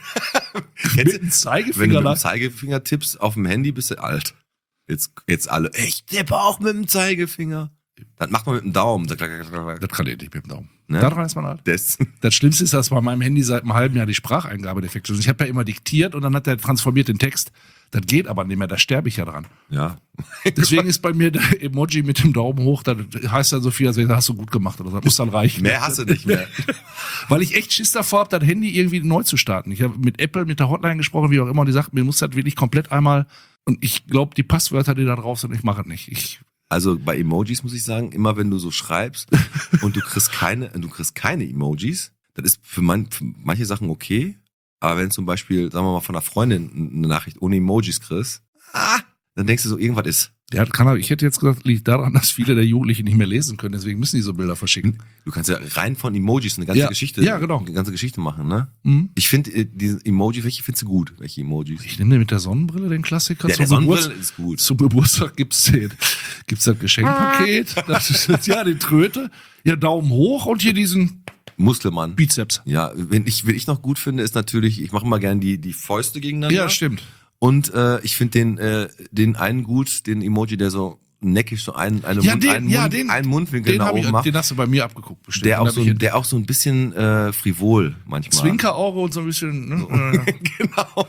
Kennst Mit du- dem wenn du Zeigefinger mit dem nach. Zeigefinger tippst auf dem Handy, bist du alt. Jetzt, jetzt alle, ich tippe auch mit dem Zeigefinger. Das macht man mit dem Daumen. Das kann ich nicht mit dem Daumen. Ne? Daran ist man alt. Das, Das Schlimmste ist, dass bei meinem Handy seit einem halben Jahr die Spracheingabe defekt ist. Ich habe ja immer diktiert und dann hat der transformiert den Text. Das geht aber nicht mehr, da sterbe ich ja dran. ja. Deswegen ist bei mir der Emoji mit dem Daumen hoch, das heißt dann so viel, als wäre, das hast du gut gemacht oder so. Das muss dann reichen. Mehr hast du nicht mehr. Weil ich echt Schiss davor habe, das Handy irgendwie neu zu starten. Ich habe mit Apple, mit der Hotline gesprochen, wie auch immer, und die sagt, mir muss das wirklich komplett einmal, und ich glaube, die Passwörter, die da drauf sind, ich mache es nicht. Ich, Also bei Emojis muss ich sagen, immer wenn du so schreibst und du kriegst keine, du kriegst keine Emojis, das ist für, man, für manche Sachen okay, aber wenn zum Beispiel, sagen wir mal, von einer Freundin eine Nachricht ohne Emojis kriegst, ah, dann denkst du so, irgendwas ist. ja, kann, ich hätte jetzt gesagt, liegt daran, dass viele der Jugendlichen nicht mehr lesen können, deswegen müssen die so Bilder verschicken. Du kannst ja rein von Emojis eine ganze Ja, Geschichte, ja, genau. eine ganze Geschichte machen, ne? Mhm. Ich finde äh, diese Emoji, welche findest du gut? Welche Emojis? Ich nehme dir mit der Sonnenbrille den Klassiker. Ja, der zum, Sonnenbrille Geburts ist gut. zum Geburtstag gibt's den, gibt's das Geschenkpaket, das ist, ja, den Tröte, ja, Daumen hoch und hier diesen Muskelmann. Bizeps. Ja, wenn ich, wenn ich noch gut finde, ist natürlich, ich mache mal gerne die, die Fäuste gegeneinander. Ja, stimmt. Und äh, ich finde den, äh, den einen gut, den Emoji, der so, neckisch so einen, eine Ja, Mund, den- einen, ja, Mund, den- einen Mundwinkel Den, nach hab oben ich, macht. den hast du bei mir abgeguckt bestimmt. Der Den auch, hab so, ich in- der auch so ein bisschen äh, frivol manchmal. Zwinkerauge und so ein bisschen. Ne? Genau.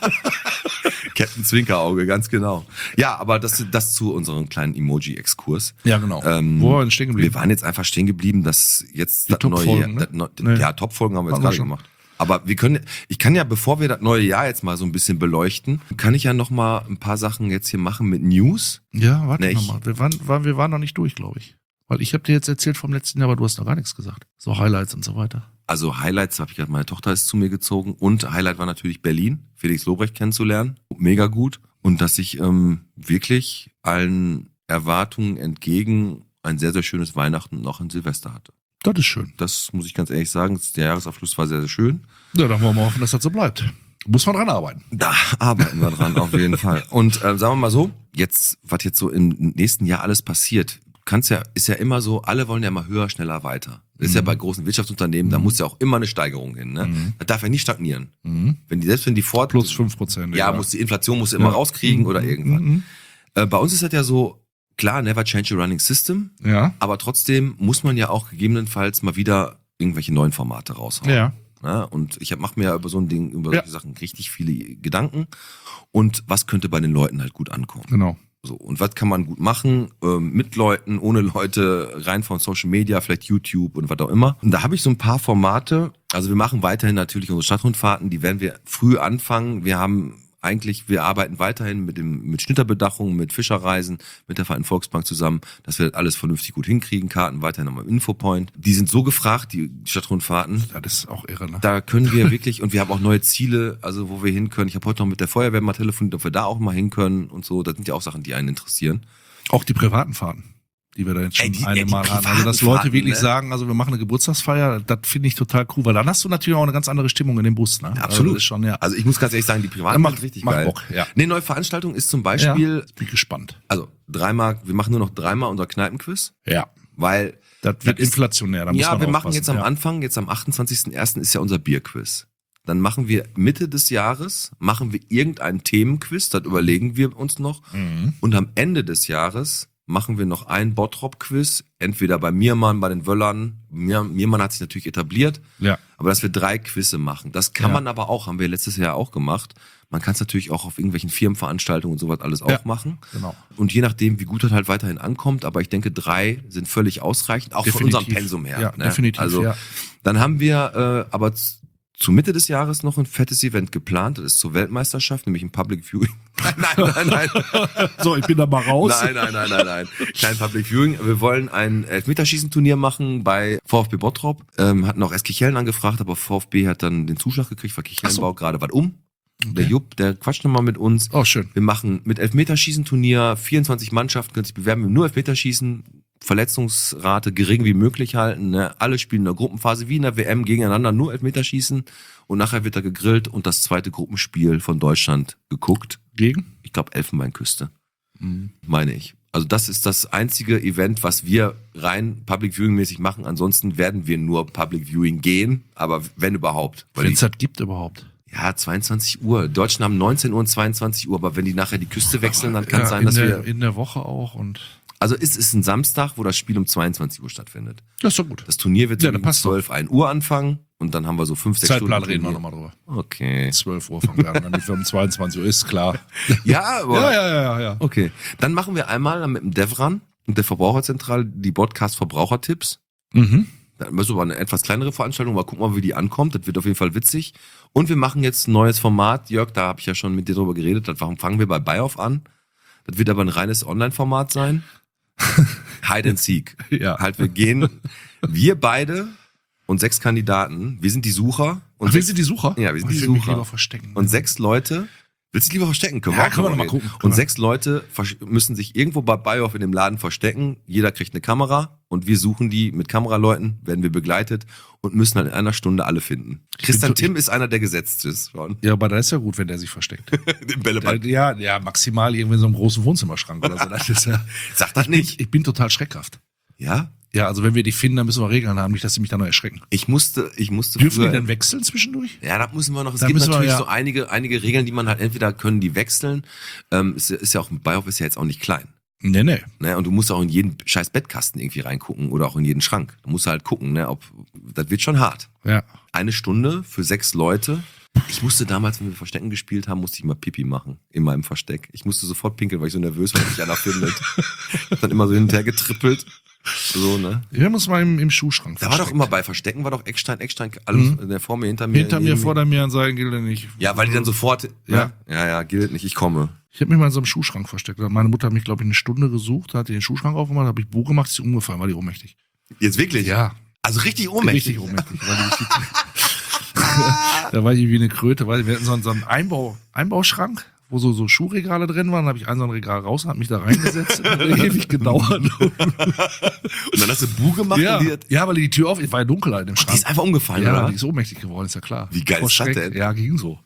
Captain Zwinkerauge, ganz genau. Ja, aber das, das zu unserem kleinen Emoji-Exkurs. Ja, genau. Ähm, Wo waren wir denn stehen geblieben? Wir waren jetzt einfach stehen geblieben, dass jetzt Die das neue Top-Folgen, Jahr, ne? das neu, Nee. ja, Top-Folgen haben wir jetzt Haben wir gerade schon. gemacht. Aber wir können, ich kann ja, bevor wir das neue Jahr jetzt mal so ein bisschen beleuchten, kann ich ja noch mal ein paar Sachen jetzt hier machen mit News. Ja, warte Nee, noch ich- mal. Wir waren, waren, wir waren noch nicht durch, glaube ich. Weil ich habe dir jetzt erzählt vom letzten Jahr, aber du hast noch gar nichts gesagt. So Highlights und so weiter. Also Highlights habe ich gerade, meine Tochter ist zu mir gezogen und Highlight war natürlich Berlin, Felix Lobrecht kennenzulernen. Mega gut. Und dass ich ähm, wirklich allen Erwartungen entgegen ein sehr, sehr schönes Weihnachten und auch ein Silvester hatte. Das ist schön. Das muss ich ganz ehrlich sagen, der Jahresabschluss war sehr, sehr schön. Ja, dann wollen wir hoffen, dass das so bleibt. Muss man dran arbeiten. Da arbeiten wir dran, auf jeden Fall. Und äh, sagen wir mal so, jetzt, was jetzt so im nächsten Jahr alles passiert, kannst ja, ist ja immer so, alle wollen ja mal höher, schneller, weiter. Das ist ja bei großen Wirtschaftsunternehmen, da muss ja auch immer eine Steigerung hin. Ne? Mhm. Das darf ja nicht stagnieren. Mhm. Wenn die, selbst wenn die fort Plus fünf Prozent. ja, muss die Inflation muss immer Ja. rauskriegen oder irgendwann. Mhm. Äh, bei uns ist das ja so, klar, never change a running system, Ja. aber trotzdem muss man ja auch gegebenenfalls mal wieder irgendwelche neuen Formate raushauen. Ja. Ja, und ich mache mir ja über so ein Ding, über Ja. solche Sachen richtig viele Gedanken. Und was könnte bei den Leuten halt gut ankommen? Genau. So, und was kann man gut machen? Ähm, mit Leuten, ohne Leute, rein von Social Media, vielleicht YouTube und was auch immer. Und da habe ich so ein paar Formate. Also wir machen weiterhin natürlich unsere Stadtrundfahrten, die werden wir früh anfangen. Wir haben eigentlich, wir arbeiten weiterhin mit dem mit Schnitterbedachung, mit Fischerreisen, mit der Verein Volksbank zusammen, dass wir das alles vernünftig gut hinkriegen. Karten weiterhin am Infopoint. Die sind so gefragt, die Stadtrundfahrten. Das ist auch irre, ne? Da können wir wirklich, und wir haben auch neue Ziele, also wo wir hin können. Ich habe heute noch mit der Feuerwehr mal telefoniert, ob wir da auch mal hin können und so. Das sind ja auch Sachen, die einen interessieren. Auch die privaten Fahrten, die wir da jetzt schon Ey, die- eine ey, die Mal haben. Also, dass privaten Leute Fahrten, wirklich ne? sagen, also wir machen eine Geburtstagsfeier, das finde ich total cool, weil dann hast du natürlich auch eine ganz andere Stimmung in dem Bus, ne? Ja, Also, absolut. das ist schon, ja. Also ich muss ganz ehrlich sagen, die privaten Macht- sind richtig macht geil. Bock, ja. Eine neue Veranstaltung ist zum ja. Beispiel, Bin gespannt. also dreimal, wir machen nur noch dreimal unser Kneipenquiz, Ja. weil Das wird Das ist- inflationär, da muss ja, man wir machen aufpassen. jetzt am ja. Anfang, jetzt am achtundzwanzigsten ersten ist ja unser Bierquiz. Dann machen wir Mitte des Jahres, machen wir irgendeinen Themenquiz, das überlegen wir uns noch. Mhm. Und am Ende des Jahres machen wir noch ein Bottrop-Quiz, entweder bei Mirmann, bei den Wöllern. Mir, Mirmann hat sich natürlich etabliert, Ja. aber dass wir drei Quizze machen. Das kann Ja. man aber auch, haben wir letztes Jahr auch gemacht. Man kann es natürlich auch auf irgendwelchen Firmenveranstaltungen und sowas alles auch Ja. machen. Genau. Und je nachdem, wie gut das halt weiterhin ankommt, aber ich denke, drei sind völlig ausreichend, auch Definitiv. von unserem Pensum her. Ja, ne? definitiv, Also ja. dann haben wir äh, aber z- zu Mitte des Jahres noch ein fettes Event geplant. Das ist zur Weltmeisterschaft, nämlich ein Public Viewing. Nein, nein, nein, nein. So, ich bin da mal raus. Nein, nein, nein, nein, nein. Kein Public Viewing. Wir wollen ein Elfmeterschießenturnier machen bei VfB Bottrop. Ähm, hatten auch erst Kichellen angefragt, aber VfB hat dann den Zuschlag gekriegt, weil Kichellen Ach so. baut gerade was um. Der Okay. Jupp, der quatscht nochmal mit uns. Oh, schön. Wir machen mit Elfmeterschießenturnier, vierundzwanzig Mannschaften können sich bewerben, nur Elfmeterschießen, Verletzungsrate gering wie möglich halten. Ne? Alle spielen in der Gruppenphase wie in der W M gegeneinander, nur Elfmeterschießen. Und nachher wird da gegrillt und das zweite Gruppenspiel von Deutschland geguckt. Gegen? Ich glaube Elfenbeinküste, Mhm. meine ich. Also das ist das einzige Event, was wir rein Public Viewing mäßig machen. Ansonsten werden wir nur Public Viewing gehen, aber wenn überhaupt. Weil Wenn die, es das gibt überhaupt. ja, zweiundzwanzig Uhr. Die Deutschen haben neunzehn Uhr und zweiundzwanzig Uhr, aber wenn die nachher die Küste wechseln, dann kann es Ja, sein, in dass der, wir... in der Woche auch und Also es ist ein Samstag, wo das Spiel um zweiundzwanzig Uhr stattfindet. das ist doch gut. Das Turnier wird so Ja, dann um passt doch. zwölf, ein Uhr anfangen und dann haben wir so fünf, sechs Zeitplan Stunden. reden wir Turnier. nochmal drüber. Okay. zwölf Uhr fangen wir an, damit wir um zweiundzwanzig Uhr ist, klar. Ja, aber... Ja, ja, ja, ja, ja. Okay. Dann machen wir einmal mit dem Devran und der Verbraucherzentrale die Podcast-Verbrauchertipps. Mhm. Das ist aber eine etwas kleinere Veranstaltung, mal gucken, mal, wie die ankommt. Das wird auf jeden Fall witzig. Und wir machen jetzt ein neues Format. Jörg, da habe ich ja schon mit dir drüber geredet. Das fangen wir bei Bioff an. Das wird aber ein reines Online-Format sein. Hide and Seek. Ja. Halt, wir gehen, wir beide und sechs Kandidaten, wir sind die Sucher. Und Ach, wir sechs, sind die Sucher? Ja, wir sind Ich die will mich Sucher. lieber verstecken. und sechs Leute, willst du dich lieber verstecken? Können Ja, auch können wir drüber noch mal reden. gucken. Und Können wir. sechs Leute versch- müssen sich irgendwo bei Bioff in dem Laden verstecken. Jeder kriegt eine Kamera und wir suchen die mit Kameraleuten, werden wir begleitet und müssen halt in einer Stunde alle finden. Christian so- Timm ist einer, der gesetzt ist. Schon. Ja, aber das ist ja gut, wenn der sich versteckt. Den Bälleball. ja, ja, maximal irgendwie in so einem großen Wohnzimmerschrank oder so. Das ist ja, Sag das nicht. ich bin total schreckhaft. Ja? Ja, also wenn wir die finden, dann müssen wir Regeln haben, nicht, dass sie mich dann noch erschrecken. Ich musste, ich musste Dürfen die früher- denn wechseln zwischendurch? Ja, da müssen wir noch. Es Da gibt müssen wir, natürlich ja. so einige, einige Regeln, die man halt entweder können die wechseln. Ähm, ist, ja- ist ja auch, Bioff ist ja jetzt auch nicht klein. Nee, nee. Ne? Und du musst auch in jeden scheiß Bettkasten irgendwie reingucken oder auch in jeden Schrank. Du musst halt gucken, ne? Ob, das wird schon hart. Ja. Eine Stunde für sechs Leute. Ich musste damals, wenn wir Verstecken gespielt haben, musste ich mal Pipi machen in meinem Versteck. Ich musste sofort pinkeln, weil ich so nervös war, dass mich einer findet. Ich hab dann immer so hin und her getrippelt. So, ne? Wir muss mal im, im Schuhschrank Da war doch immer bei Verstecken, war doch Eckstein, Eckstein, alles mhm. vor mir, hinter mir. Hinter mir, neben vor mir und sagen, gilt nicht. Ja, weil die dann sofort, Ja. ne? ja, ja, gilt nicht, ich komme. Ich habe mich mal in so einem Schuhschrank versteckt. Meine Mutter hat mich, glaube ich, eine Stunde gesucht, hat den Schuhschrank aufgemacht, habe ich Buch gemacht, ist sie umgefallen, war die ohnmächtig. Jetzt wirklich? Ja. Also richtig ohnmächtig? Richtig ohnmächtig. War die da war ich wie eine Kröte, weil wir hatten so einen, so einen Einbau, Einbauschrank, wo so, so Schuhregale drin waren, da habe ich ein so ein Regal raus, hab mich da reingesetzt, hat ewig gedauert. Und dann hast du Bu gemacht? Ja, und die hat, ja, weil die Tür auf, es war ja dunkel halt im die Schrank. ist einfach umgefallen, Ja, oder? die ist ohnmächtig geworden, ist ja klar. Wie geil Vor ist das Schreck. denn? Ja, ging so.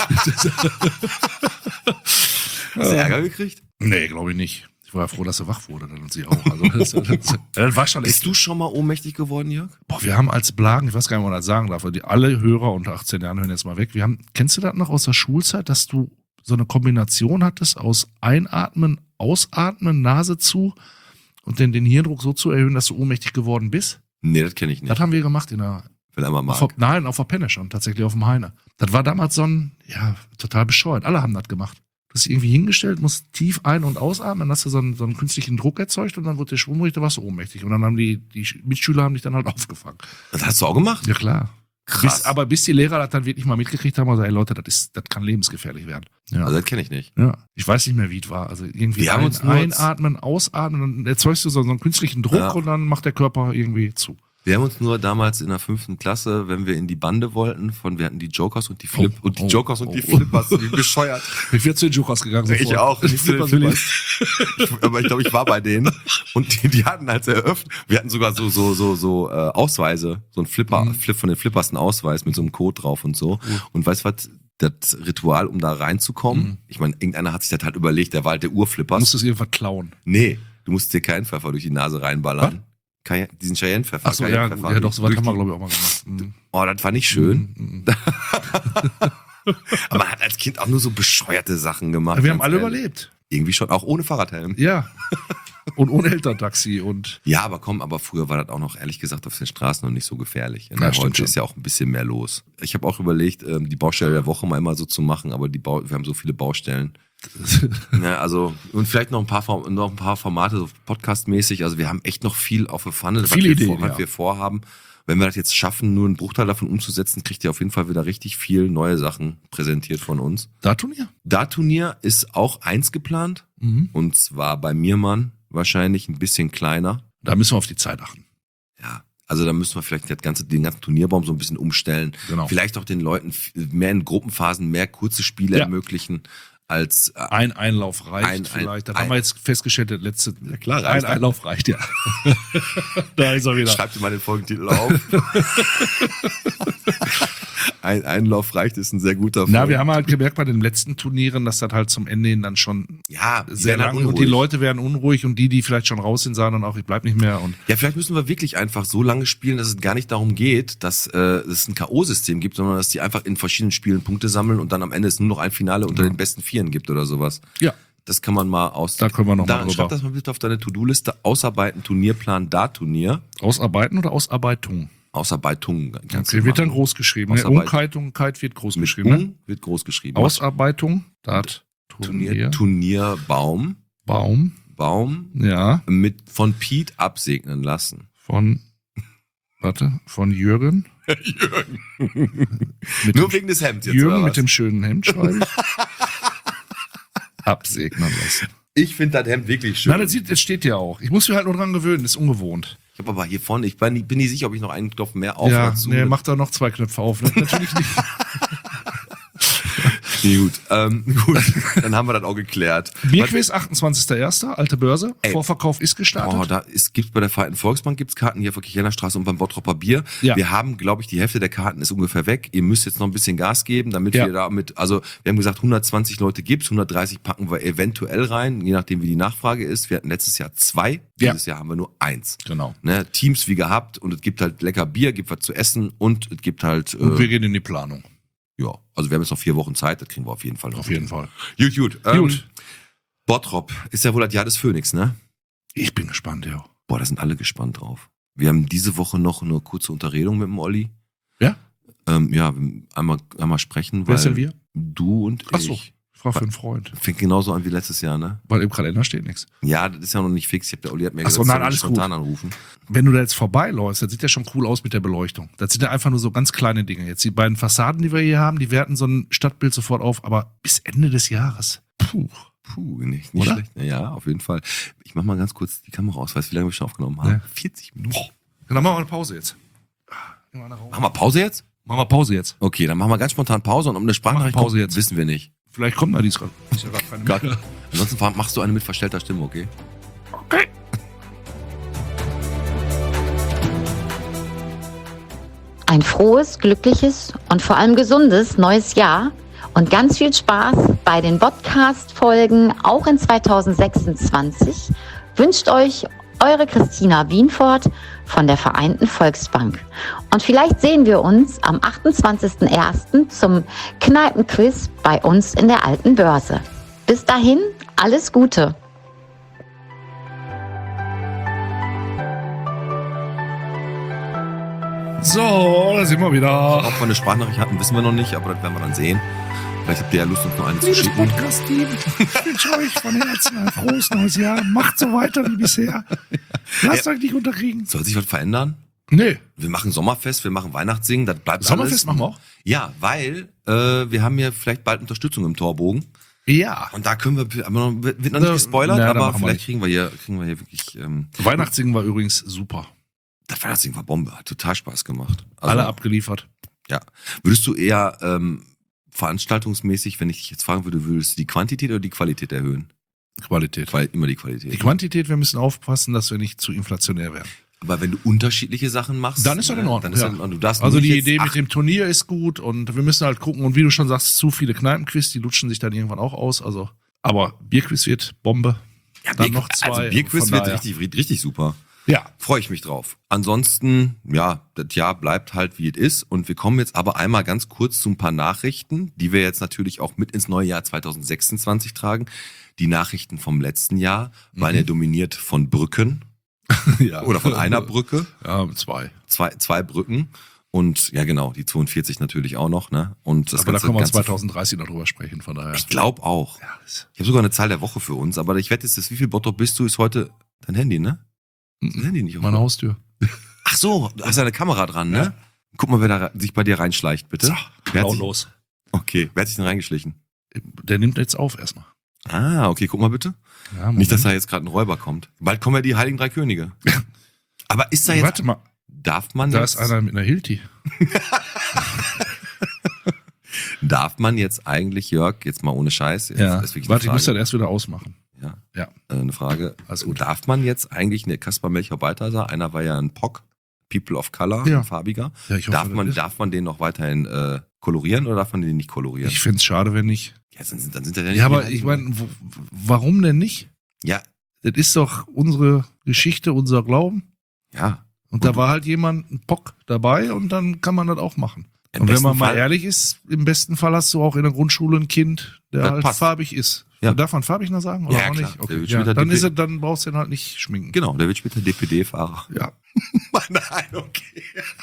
Hast du Ärger gekriegt? Nee, glaube ich nicht. Ich war ja froh, dass sie wach wurde, dann und sie auch. Also, das, das, das war schon echt. Bist du schon mal ohnmächtig geworden, Jörg? Boah, wir haben als Blagen, ich weiß gar nicht, ob man das sagen darf, aber die alle Hörer unter achtzehn Jahren hören jetzt mal weg. Wir haben, kennst du das noch aus der Schulzeit, dass du so eine Kombination hattest aus Einatmen, Ausatmen, Nase zu und den, den Hirndruck so zu erhöhen, dass du ohnmächtig geworden bist? Nee, das kenne ich nicht. Das haben wir gemacht in der, Wenn er mal auf der mag. nein, auf der Penne schon, tatsächlich auf dem Heine. Das war damals so ein, ja, total bescheuert. Alle haben das gemacht. Du hast dich irgendwie hingestellt, musst tief ein- und ausatmen, dann hast du so einen, so einen künstlichen Druck erzeugt und dann wurde der Schwung ruhig, da warst du ohnmächtig. Und dann haben die, die Mitschüler haben dich dann halt aufgefangen. Das hast du auch gemacht? Ja, klar. Krass. Bis, aber bis die Lehrer das dann wirklich mal mitgekriegt haben, also, ey Leute, das ist, das kann lebensgefährlich werden. Ja. Also das kenne ich nicht. ja. Ich weiß nicht mehr, wie es war. Also irgendwie Wir haben ein, uns nur- einatmen, ausatmen, dann erzeugst du so, so einen künstlichen Druck Ja. und dann macht der Körper irgendwie zu. Wir haben uns nur damals in der fünften Klasse, wenn wir in die Bande wollten, von wir hatten die Jokers und die Flip Oh, und die oh, Jokers und die oh. Flippers, wie bescheuert. Ich wäre zu den Jokers gegangen. Ich sofort. auch. Die Ich Flipper will- super. Ich, aber ich glaube, ich war bei denen und die, die hatten als eröffnet, wir hatten sogar so so so so äh, Ausweise, so ein Flipper, Mhm. Flip von den Flippers, ein Ausweis mit so einem Code drauf und so. Mhm. Und weißt du was? Das Ritual, um da reinzukommen, Mhm. ich meine, irgendeiner hat sich das halt überlegt, der war halt der Urflippers. Musst du es irgendwas klauen. Nee, du musst dir keinen Pfeffer durch die Nase reinballern. Kein, diesen Cheyenne-Pfeffer. Ach so, ja, Cayenne-Pfeffer. ja doch, sowas Durch haben wir, die- glaube ich, auch mal gemacht. Mhm. Oh, das war nicht schön. Mhm. Aber man hat als Kind auch nur so bescheuerte Sachen gemacht. Wir haben ganz alle ehrlich. überlebt. Irgendwie schon, auch ohne Fahrradhelm. Ja. Und ohne Elterntaxi und Ja, aber komm, aber früher war das auch noch, ehrlich gesagt, auf den Straßen noch nicht so gefährlich. Ja, stimmt Heute schon. ist ja auch ein bisschen mehr los. Ich habe auch überlegt, ähm, die Baustelle der Woche mal immer so zu machen, aber die Bau wir haben so viele Baustellen. Ja, also, und vielleicht noch ein paar, Form- noch ein paar Formate, so podcastmäßig. Also wir haben echt noch viel auf der Pfanne, was, Viele wir, Ideen, vor, was ja. wir vorhaben. Wenn wir das jetzt schaffen, nur einen Bruchteil davon umzusetzen, kriegt ihr auf jeden Fall wieder richtig viel neue Sachen präsentiert von uns. da Turnier. Da-Turnier ist auch eins geplant. Mhm. Und zwar bei Mirmann wahrscheinlich ein bisschen kleiner. Da müssen wir auf die Zeit achten. Ja, also da müssen wir vielleicht das ganze, den ganzen Turnierbaum so ein bisschen umstellen. Genau. Vielleicht auch den Leuten f- mehr in Gruppenphasen mehr kurze Spiele Ja. ermöglichen als äh, Ein Einlauf reicht Ein- ein- vielleicht. Das ein- haben wir jetzt festgestellt, der letzte. Ja klar, ein reicht. Einlauf reicht, ja. Da ist er wieder. Schreibt dir mal den Folgentitel auf. Ein Einlauf reicht, ist ein sehr guter Na, Folgen- wir haben halt gemerkt bei den letzten Turnieren, dass das halt zum Ende hin dann schon ja, die sehr werden halt lang und unruhig. die Leute werden unruhig und die, die vielleicht schon raus sind, sagen dann auch, ich bleib nicht mehr und Ja, vielleicht müssen wir wirklich einfach so lange spielen, dass es gar nicht darum geht, dass äh, es ein K O-System gibt, sondern dass die einfach in verschiedenen Spielen Punkte sammeln und dann am Ende es nur noch ein Finale unter Ja. den besten Vieren gibt oder sowas. ja, Das kann man mal aus. Da können wir noch mal drüber. Schreib das mal bitte auf deine To-Do-Liste. Ausarbeiten, Turnierplan, Da-Turnier. ausarbeiten oder Ausarbeitung. Ausarbeitung. kannst Okay, du wird dann machen. groß geschrieben. Ne? Ausarbeitung. Umkeitung, Kite wird groß Mit geschrieben. Ne? Um wird groß geschrieben. Ausarbeitung, Dat, Turnier, Turnier, Turnierbaum. Baum, Baum ja, mit von Piet absegnen lassen. von, warte, von Jürgen. Mit Nur dem, wegen des Hemds jetzt, Jürgen oder was? mit dem schönen Hemd schreibe ich. Absegnen lassen. Ich finde das Hemd wirklich schön. Nein, das, sieht, das steht ja auch. Ich muss mich halt nur dran gewöhnen, das ist ungewohnt. Ich habe aber hier vorne, ich bin, nie- bin nicht sicher, ob ich noch einen Knopf mehr auf Ja, oder zu. nee, mach da noch zwei Knöpfe auf. Ne? Natürlich nicht. Nee, gut. Ähm, gut, dann haben wir das auch geklärt. Bierquiz, achtundzwanzigster erster alte Börse. Ey. Vorverkauf ist gestartet. Oh, da ist, gibt's bei der Vereinten Volksbank gibt's Karten hier auf der Kirchenerstraße und beim Bottropper Bier. Ja. Wir haben, glaube ich, die Hälfte der Karten ist ungefähr weg. Ihr müsst jetzt noch ein bisschen Gas geben, damit Ja. wir damit, also wir haben gesagt, hundertzwanzig Leute gibt's, hundertdreißig packen wir eventuell rein, je nachdem wie die Nachfrage ist. Wir hatten letztes Jahr zwei, Ja. dieses Jahr haben wir nur eins. Genau. Ne, Teams wie gehabt und es gibt halt lecker Bier, gibt was zu essen und es gibt halt, Und äh, wir gehen in die Planung. ja, also wir haben jetzt noch vier Wochen Zeit, das kriegen wir auf jeden Fall noch. Auf jeden Fall. Gut, gut. Ähm, Gut. Bottrop ist ja wohl das Jahr des Phönix, ne? Ich bin gespannt, ja. Boah, da sind alle gespannt drauf. Wir haben diese Woche noch eine kurze Unterredung mit dem Olli. Ja? Ähm, ja, einmal, einmal sprechen, Wer weil ist denn wir? du und Ach so, ich. ich frage für einen Freund. Fängt genauso an wie letztes Jahr, ne? Weil im Kalender steht nichts. Ja, das ist ja noch nicht fix. Ich hab, der Olli hat mir Ach so, gesagt, nein, soll ich alles spontan gut. anrufen. Wenn du da jetzt vorbeiläufst, das sieht ja schon cool aus mit der Beleuchtung. Das sind ja einfach nur so ganz kleine Dinge. Jetzt die beiden Fassaden, die wir hier haben, die werten so ein Stadtbild sofort auf, aber bis Ende des Jahres. Puh. Puh, nicht, nicht Oder? schlecht. Ja, auf jeden Fall. Ich mach mal ganz kurz die Kamera aus. Weißt du, wie lange wir schon aufgenommen haben? Ja. vierzig Minuten. Dann machen wir eine Pause jetzt. Machen wir Pause jetzt? Machen wir Pause jetzt. Okay, dann machen wir ganz spontan Pause und um eine Sprachnachricht Machen Pause kommt, jetzt. wissen wir nicht. Vielleicht kommt da die ist gerade. Ist ja gerade keine Gar- mehr. Ansonsten fahr- machst du eine mit verstellter Stimme, okay? Okay. Ein frohes, glückliches und vor allem gesundes neues Jahr und ganz viel Spaß bei den Podcast-Folgen auch in zweitausendsechsundzwanzig wünscht euch eure Christina Wienfort von der Vereinten Volksbank. Und vielleicht sehen wir uns am achtundzwanzigsten ersten zum Kneipenquiz bei uns in der Alten Börse. Bis dahin, alles Gute. So, da sind wir wieder. Ob wir eine Sprachnachricht hatten, wissen wir noch nicht, aber das werden wir dann sehen. Vielleicht habt ihr ja Lust, uns noch eine zu Liebes schicken. Podcast-Team, ich wünsche euch von Herzen ein frohes neues Jahr. Macht so weiter wie bisher. Lasst euch nicht unterkriegen. Soll sich was verändern? Nee, Wir machen Sommerfest, wir machen Weihnachtssingen, das bleibt Sommerfest alles. machen wir auch. Ja, weil äh, wir haben ja vielleicht bald Unterstützung im Torbogen. Ja. Und da können wir, aber noch, wird noch nicht Ja, gespoilert, ja, da aber machen wir vielleicht nicht. kriegen wir hier, kriegen wir hier wirklich, ähm, Weihnachtssingen war übrigens super. das Weihnachtssingen war Bombe, hat total Spaß gemacht. Also, Alle abgeliefert. Ja. Würdest du eher ähm, veranstaltungsmäßig, wenn ich dich jetzt fragen würde, würdest du die Quantität oder die Qualität erhöhen? Qualität. Weil immer die Qualität. Die Quantität, wir müssen aufpassen, dass wir nicht zu inflationär werden. Aber wenn du unterschiedliche Sachen machst, Dann ist das in ne, Ordnung, Dann ist ja. das in Ordnung. Du darfst Also nicht die jetzt Idee acht- mit dem Turnier ist gut und wir müssen halt gucken. Und wie du schon sagst, zu viele Kneipenquiz, die lutschen sich dann irgendwann auch aus. Also, aber Bierquiz wird Bombe. ja, dann Bier, noch zwei, Also Bierquiz von wird daher. richtig, richtig super. Ja. Freue ich mich drauf. Ansonsten, ja, das Jahr bleibt halt, wie es ist. Und wir kommen jetzt aber einmal ganz kurz zu ein paar Nachrichten, die wir jetzt natürlich auch mit ins neue Jahr zweitausendsechsundzwanzig tragen. Die Nachrichten vom letzten Jahr waren Mhm. ja dominiert von Brücken ja. oder von einer Brücke, Ja, zwei. zwei, zwei Brücken. Und ja, genau, die zweiundvierzig natürlich auch noch. Ne? Und das aber da ganze, können wir ganze, zweitausenddreißig noch drüber sprechen, von daher. Ich glaube auch. Ja, das- Ich habe sogar eine Zahl der Woche für uns, aber ich wette, es ist, wie viel Bottrop bist du, ist heute dein Handy, ne? Ist dein Handy nicht auf Meine Haustür. Ach so, du hast eine Kamera dran, ne? Ja. Guck mal, wer da sich bei dir reinschleicht, bitte. So, wer hat sich, los. okay, wer hat sich denn reingeschlichen? Der nimmt jetzt auf erstmal. Ah, okay, guck mal bitte. Ja, Nicht, dass da jetzt gerade ein Räuber kommt. Bald kommen ja die Heiligen Drei Könige. Aber ist da jetzt, Warte mal, darf man da jetzt, ist einer mit einer Hilti. darf man jetzt eigentlich, Jörg, jetzt mal ohne Scheiß, jetzt ist wirklich Warte, ich eine muss das Frage, erst wieder ausmachen. ja, Ja. äh, eine Frage. Alles gut. Darf man jetzt eigentlich eine Kaspar Melchior Balthasar, einer war ja ein P O C, People of Color, Ja. ein farbiger. Ja, ich hoffe, Darf das man, ist- darf man den noch weiterhin äh, kolorieren oder darf man den nicht kolorieren? Ich find's schade, wenn nicht. ja, dann sind, dann sind das ja nicht Ja, die aber Heiligen. ich meine, wo- warum denn nicht? Ja, Das ist doch unsere Geschichte, unser Glauben. ja. Und da war halt jemand, ein Pock dabei und dann kann man das auch machen. Im und wenn besten man mal Fall- ehrlich ist, im besten Fall hast du auch in der Grundschule ein Kind, der Das halt passt. farbig ist. Ja. Darf man farbig noch sagen? Oder Ja, auch klar. nicht? Der Okay. wird Ja, später dann, D P ist er, dann brauchst du ihn halt nicht schminken. Genau, der wird später D P D-Fahrer. Ja. Nein, okay.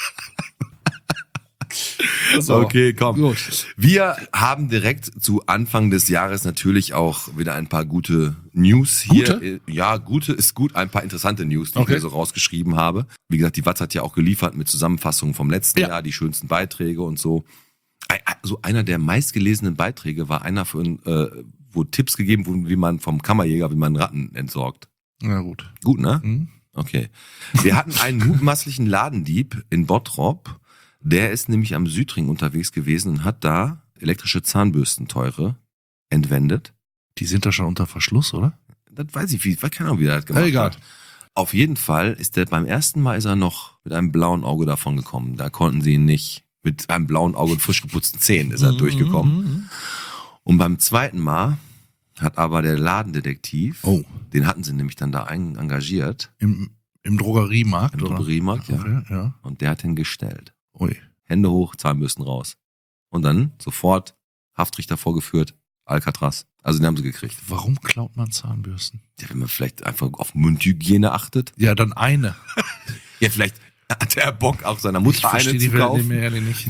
So. Okay, komm. Gut. Wir haben direkt zu Anfang des Jahres natürlich auch wieder ein paar gute News hier. Gute? Ja, gute ist gut, ein paar interessante News, die Okay. ich mir so rausgeschrieben habe. Wie gesagt, die Watz hat ja auch geliefert mit Zusammenfassungen vom letzten Ja. Jahr, die schönsten Beiträge und so. Ein- So einer der meistgelesenen Beiträge war einer von, äh, wo Tipps gegeben wurden, wie man vom Kammerjäger, wie man Ratten entsorgt. Na gut. Gut, ne? Hm? Okay. Wir hatten einen mutmaßlichen Ladendieb in Bottrop. Der ist nämlich am Südring unterwegs gewesen und hat da elektrische Zahnbürstenteure entwendet. Die sind da schon unter Verschluss, oder? Das weiß ich, wie, keine Ahnung, wie er das gemacht Egal. hat. Auf jeden Fall ist der beim ersten Mal ist er noch mit einem blauen Auge davon gekommen. Da konnten sie ihn nicht. Mit einem blauen Auge und frisch geputzten Zähnen ist er durchgekommen. Und beim zweiten Mal hat aber der Ladendetektiv, Oh, den hatten sie nämlich dann da ein, engagiert, im, im Drogeriemarkt, im oder? Drogeriemarkt, ja. Okay, ja. Und der hat ihn gestellt. Ui. Hände hoch, Zahnbürsten raus. Und dann sofort Haftrichter vorgeführt, Alcatraz. Also den haben sie gekriegt. Warum klaut man Zahnbürsten? Ja, wenn man vielleicht einfach auf Mundhygiene achtet. Ja, dann eine. Ja, vielleicht hat der Bock auch seiner Ich Mutter verstehe eine die zu Welt kaufen. nicht mehr, ehrlich nicht.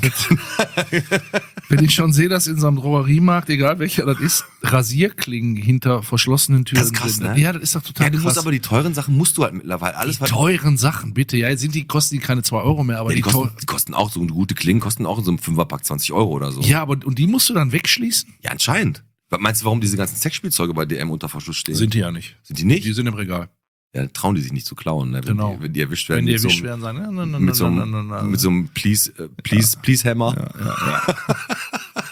Wenn ich schon sehe, dass in so einem Drogeriemarkt, egal welcher das ist, Rasierklingen hinter verschlossenen Türen Das ist krass, sind. ne? Ja, das ist doch total Ja, du krass. musst aber die teuren Sachen musst du halt mittlerweile alles die teuren Sachen, bitte. Ja, jetzt sind die, kosten die keine zwei Euro mehr, aber Ja, die, die, kosten, teuren. die kosten auch so eine gute Klingen, kosten auch in so einem Fünferpack zwanzig Euro oder so. Ja, aber und die musst du dann wegschließen? Ja, anscheinend. Was meinst du, warum diese ganzen Sexspielzeuge bei D M unter Verschluss stehen? Sind die ja nicht. Sind die nicht? Die sind im Regal. Ja, trauen die sich nicht zu klauen, ne? Wenn, Genau. die, wenn die erwischt werden. Wenn die mit so erwischt einem- werden, sagen, na, na, na, mit so na, einem, na, na, na. mit so einem Please, äh, Please, Please Hammer. Ja, ja, ja.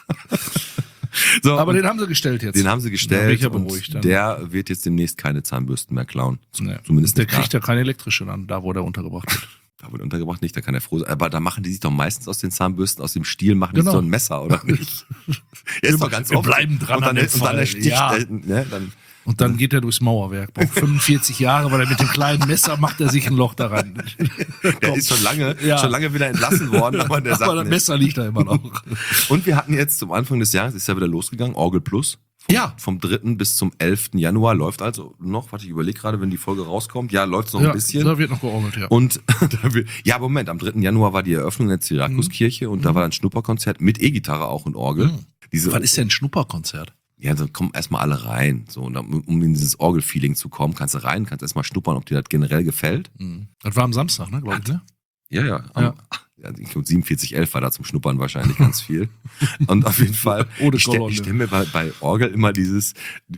So, Aber und den haben sie gestellt jetzt. den haben sie Da bin gestellt ich ja und beruhigt dann. der wird jetzt demnächst keine Zahnbürsten mehr klauen. Zum- Nee. Zumindest Der nicht kriegt ja keine elektrische dann, da wo der untergebracht wird. da wurde untergebracht, nicht, da kann er froh sein. Aber da machen die sich doch meistens aus den Zahnbürsten, aus dem Stiel, machen die Genau. so ein Messer, oder nicht? Ja, ist doch ganz wir oft. bleiben dran und dann, an dem und dann Fall. der Stich, Ja. äh, ne, dann, Und dann geht er durchs Mauerwerk. Braucht fünfundvierzig Jahre, weil er mit dem kleinen Messer macht er sich ein Loch da rein. der ist schon lange, Ja. schon lange wieder entlassen worden, aber der Aber sagt das nicht. Messer liegt da immer noch. Und wir hatten jetzt zum Anfang des Jahres, ist ja wieder losgegangen, Orgel Plus. Vom, Ja. Vom dritten bis zum elften Januar läuft also noch, warte, ich überlege gerade, wenn die Folge rauskommt, ja, läuft es noch Ja, ein bisschen. da wird noch georgelt, ja. Und da wir, ja, aber Moment, am dritten Januar war die Eröffnung der Syrakuskirche und da war ein Schnupperkonzert mit E-Gitarre auch und Orgel. Mhm. Diese, Was ist denn ein Schnupperkonzert? Ja, da kommen erstmal alle rein. So, und dann, um in dieses Orgel-Feeling zu kommen, kannst du rein, kannst erstmal schnuppern, ob dir das generell gefällt. Mhm. Das war am Samstag, ne, glaube ich, ne? Ja, ja. Am, Ja. ja. Ich glaube, siebenundvierzig elf war da zum Schnuppern wahrscheinlich ganz viel. Und auf jeden Fall, Ohne ich stelle Kolonne. stell mir bei, bei Orgel immer dieses,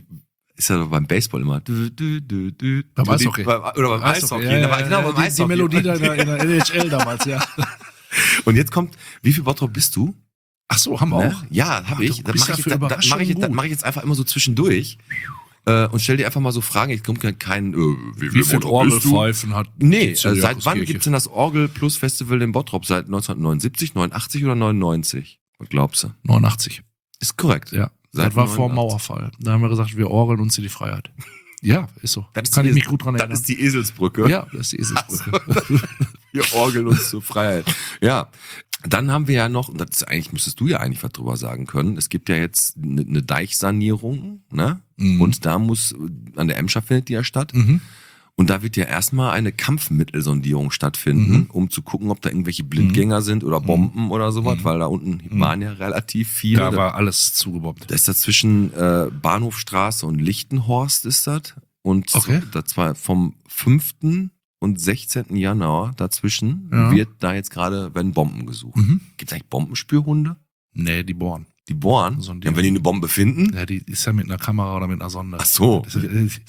ist ja beim Baseball immer. Du, du, du, du, Beim du, Eishockey. Beim, oder beim Eishockey. Ja, ja, Da war- ja, genau, ja, beim die, Eishockey. die Melodie da in der, in der N H L damals, ja. Und jetzt kommt, wie viel Bottrop bist du? Ach so, haben wir Ne? auch. Ja, Ach, habe ich. du Das bist mache ich, ja für jetzt- das mach ich, jetzt- das Überraschungen mach ich jetzt einfach immer so zwischendurch. Äh, und stell dir einfach mal so Fragen. Ich komme kein, äh, wie, Wie viel Bottrop bist du? Orgelpfeifen hat Nee, die äh, seit wann Syrakuskirche? gibt's denn das Orgel Plus Festival in Bottrop? Seit neunzehnhundertneunundsiebzig, neunundachtzig oder neunundneunzig? Was glaubst du? neunundachtzig. Ist korrekt. Ja. Seit Das war vor dem neunundachtzig. Mauerfall. Da haben wir gesagt, wir orgeln uns in die Freiheit. Ja, ist so. Das ist Kann die ich mich Es- gut dran Das erinnern. ist die Eselsbrücke. Ja, das ist die Eselsbrücke. Wir orgeln uns zur Freiheit. Ja. Dann haben wir ja noch, und das ist eigentlich, müsstest du ja eigentlich was drüber sagen können. Es gibt ja jetzt eine eine Deichsanierung, ne? Mhm. Und da muss, an der Emscher findet die ja statt. Mhm. Und da wird ja erstmal eine Kampfmittelsondierung stattfinden, Mhm. um zu gucken, ob da irgendwelche Blindgänger sind oder Bomben oder sowas, Mhm. weil da unten Mhm. waren ja relativ viele. Da war alles zugebombt. Das ist da zwischen äh, Bahnhofstraße und Lichtenhorst ist das. Und Okay. das war vom fünften und sechzehnten Januar dazwischen Ja. wird da jetzt gerade, werden Bomben gesucht. Mhm. Gibt es eigentlich Bombenspürhunde? Nee, die bohren. Die bohren? So ein ja, Ding. wenn die eine Bombe finden? Ja, die ist ja mit einer Kamera oder mit einer Sonde. Ach so. Das ist-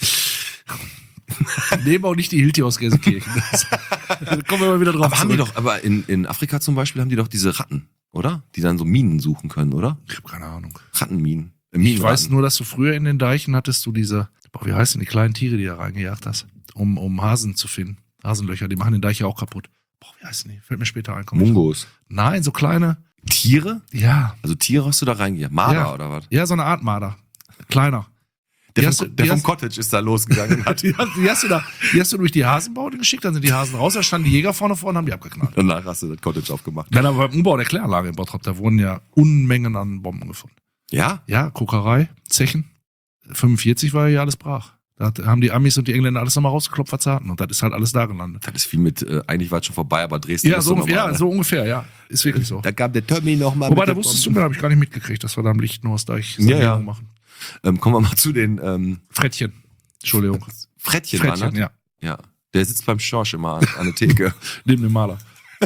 Nehmen auch nicht die Hilti aus Gelsenkirchen. Das- Da kommen wir mal wieder drauf Aber haben die zurück. doch, aber in, in Afrika zum Beispiel haben die doch diese Ratten, oder? Die dann so Minen suchen können, oder? Ich habe keine Ahnung. Rattenminen. Äh, Ich Minenratten. weiß nur, dass du früher in den Deichen hattest du diese, boah, wie heißen die kleinen Tiere, die da reingejagt hast, um, um Hasen zu finden. Hasenlöcher, die machen den Deich ja auch kaputt. Boah, wie heißen die? Fällt mir später ein. komm ich- Mungos. Nein, so kleine. Tiere? Ja. Also Tiere hast du da reingejagt. Marder Ja. oder was? Ja, so eine Art Marder. Kleiner. Der, Die vom, hast du- der die vom hast- Cottage ist da losgegangen und hat Die hast, die, hast du da, die hast du durch die Hasenbaute geschickt, dann sind die Hasen raus, da standen die Jäger vorne vor und haben die abgeknallt. danach hast du das Cottage aufgemacht. Nein, aber beim Umbau der Kläranlage in Bottrop, da wurden ja Unmengen an Bomben gefunden. Ja? Ja, Kokerei, Zechen. fünfundvierzig war ja alles brach. Da hat- haben die Amis und die Engländer alles nochmal rausgeklopft, verzarten. Und das ist halt alles da gelandet. Das ist wie mit, äh, eigentlich war es schon vorbei, aber Dresden Ja, ist so, noch ungefähr, mal, ja, so ungefähr, ja. Ist wirklich so. Da kam der Tommy nochmal. Wobei, da wusstest du mir, habe ich gar nicht mitgekriegt, dass wir da am Lichtenhorst-Deich Ja, ja. Sanierung machen. Ähm, kommen wir mal zu den ähm, Frettchen. Entschuldigung. Frettchen, Frettchen, waren das? ja. Ja. Der sitzt beim Schorsch immer an, an der Theke. Neben dem Maler.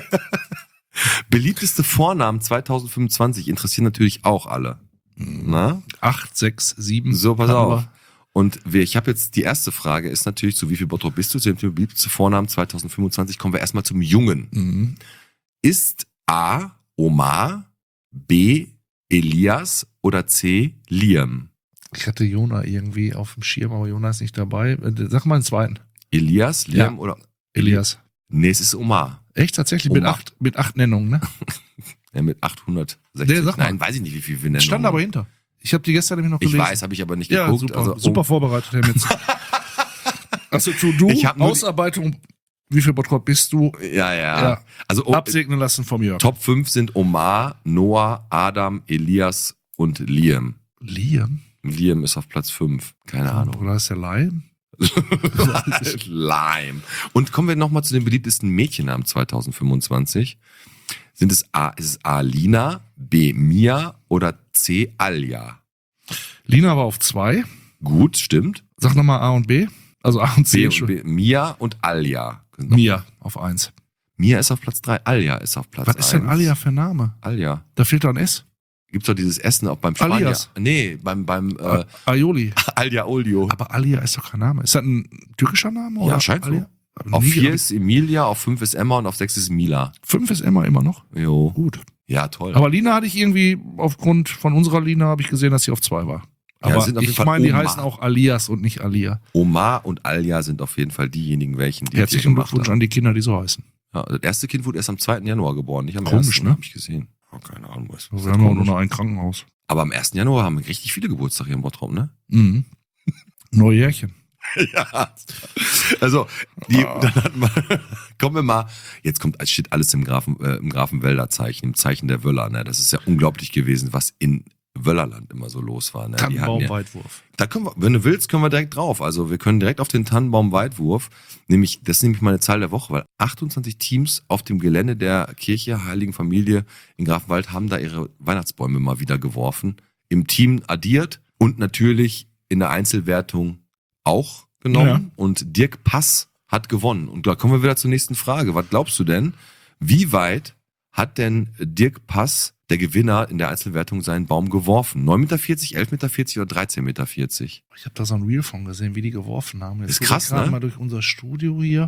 Beliebteste Vornamen zwanzig fünfundzwanzig interessieren natürlich auch alle. Na? acht, sechs, sieben. So, pass hatten auf. wir. Und wir, ich habe jetzt, die erste Frage ist natürlich, zu wie viel Bottrop bist du? Zu dem beliebteste Vornamen zwanzig fünfundzwanzig kommen wir erstmal zum Jungen. Mhm. Ist A. Omar, B. Elias oder C. Liam? Ich hatte Jona irgendwie auf dem Schirm, aber Jona ist nicht dabei. Äh, Sag mal einen zweiten. Elias, Liam Ja. oder? Elias. Nee, es ist Omar. Echt? Tatsächlich mit Omar. acht, mit acht Nennungen, ne? Ja, mit achthundertsechzig. Nee, sag mal. Nein, weiß ich nicht, wie viel wir nennen. Stand aber hinter. Ich habe die gestern nämlich noch Ich gelesen. weiß, habe ich aber nicht Ja, geguckt. super, also, super vorbereitet, Herr Mitz. Also to do, Ich hab nur die- Ausarbeitung, wie viel Bottrop bist du? Ja, ja. Ja. Also oh, Absegnen lassen vom Jörg. Top fünf sind Omar, Noah, Adam, Elias und Liam. Liam? Liam ist auf Platz fünf. Keine Ahnung. Oder ist der Lion? Lime. Und kommen wir nochmal zu den beliebtesten Mädchennamen zwanzig fünfundzwanzig. Sind es A, ist es A, Lina, B, Mia oder C, Alja? Lina war auf zwei. Gut, stimmt. Sag nochmal A und B. Also A und C. B und B, Mia und Alja. Mia auf eins. Mia ist auf Platz drei, Alja ist auf Platz Was eins. ist denn Alja für ein Name? Alja. Da fehlt doch ein S. Gibt's doch dieses Essen auch beim Spanier. Alias. Nee, beim, beim äh, Aioli. Alja Olio. Aber Alia ist doch kein Name. Ist das ein türkischer Name? Ja, oder? scheint so. Alia? Auf Nie vier gehört. ist Emilia, auf fünf ist Emma und auf sechs ist Mila. Fünf ist Emma immer noch. Jo. Gut. Ja, toll. Aber Lina hatte ich irgendwie, aufgrund von unserer Lina, habe ich gesehen, dass sie auf zwei war. Ja, Aber sind auf jeden ich Fall meine, die Oma. heißen auch Alias und nicht Alia. Omar und Alja sind auf jeden Fall diejenigen, welchen die Herzlichen viel gemacht Glückwunsch haben. an die Kinder, die so heißen. Ja, das erste Kind wurde erst am zweiten Januar geboren, nicht am Komisch, ersten ne? Hab ich gesehen. Oh, keine Ahnung, was. Wir haben ja auch nur noch ein Krankenhaus. Aber am ersten Januar haben wir richtig viele Geburtstage hier im Bottrop, ne? Mhm. Neujährchen. Ja. Also, die, Ah. dann hatten wir, kommen wir mal, jetzt kommt, es steht alles im Grafen, äh, im Grafenwälder Zeichen, im Zeichen der Wöller, ne? Das ist ja unglaublich gewesen, was in Wöllerland immer so los war, ne? Die hatten ja, Tannenbaum-Weitwurf. da können wir, wenn du willst, können wir direkt drauf. Also wir können direkt auf den Tannenbaum-Weitwurf, nämlich, das ist nämlich meine Zahl der Woche, weil achtundzwanzig Teams auf dem Gelände der Kirche Heiligen Familie in Grafenwald haben da ihre Weihnachtsbäume mal wieder geworfen, im Team addiert und natürlich in der Einzelwertung auch genommen. Ja. Und Dirk Pass hat gewonnen. Und da kommen wir wieder zur nächsten Frage. Was glaubst du denn, wie weit hat denn Dirk Pass, der Gewinner in der Einzelwertung, seinen Baum geworfen? neun Meter vierzig, elf Meter vierzig oder dreizehn Meter vierzig? Ich habe da so ein Reel von gesehen, wie die geworfen haben. Jetzt Ist gucke krass, ich gerade ne? mal durch unser Studio hier.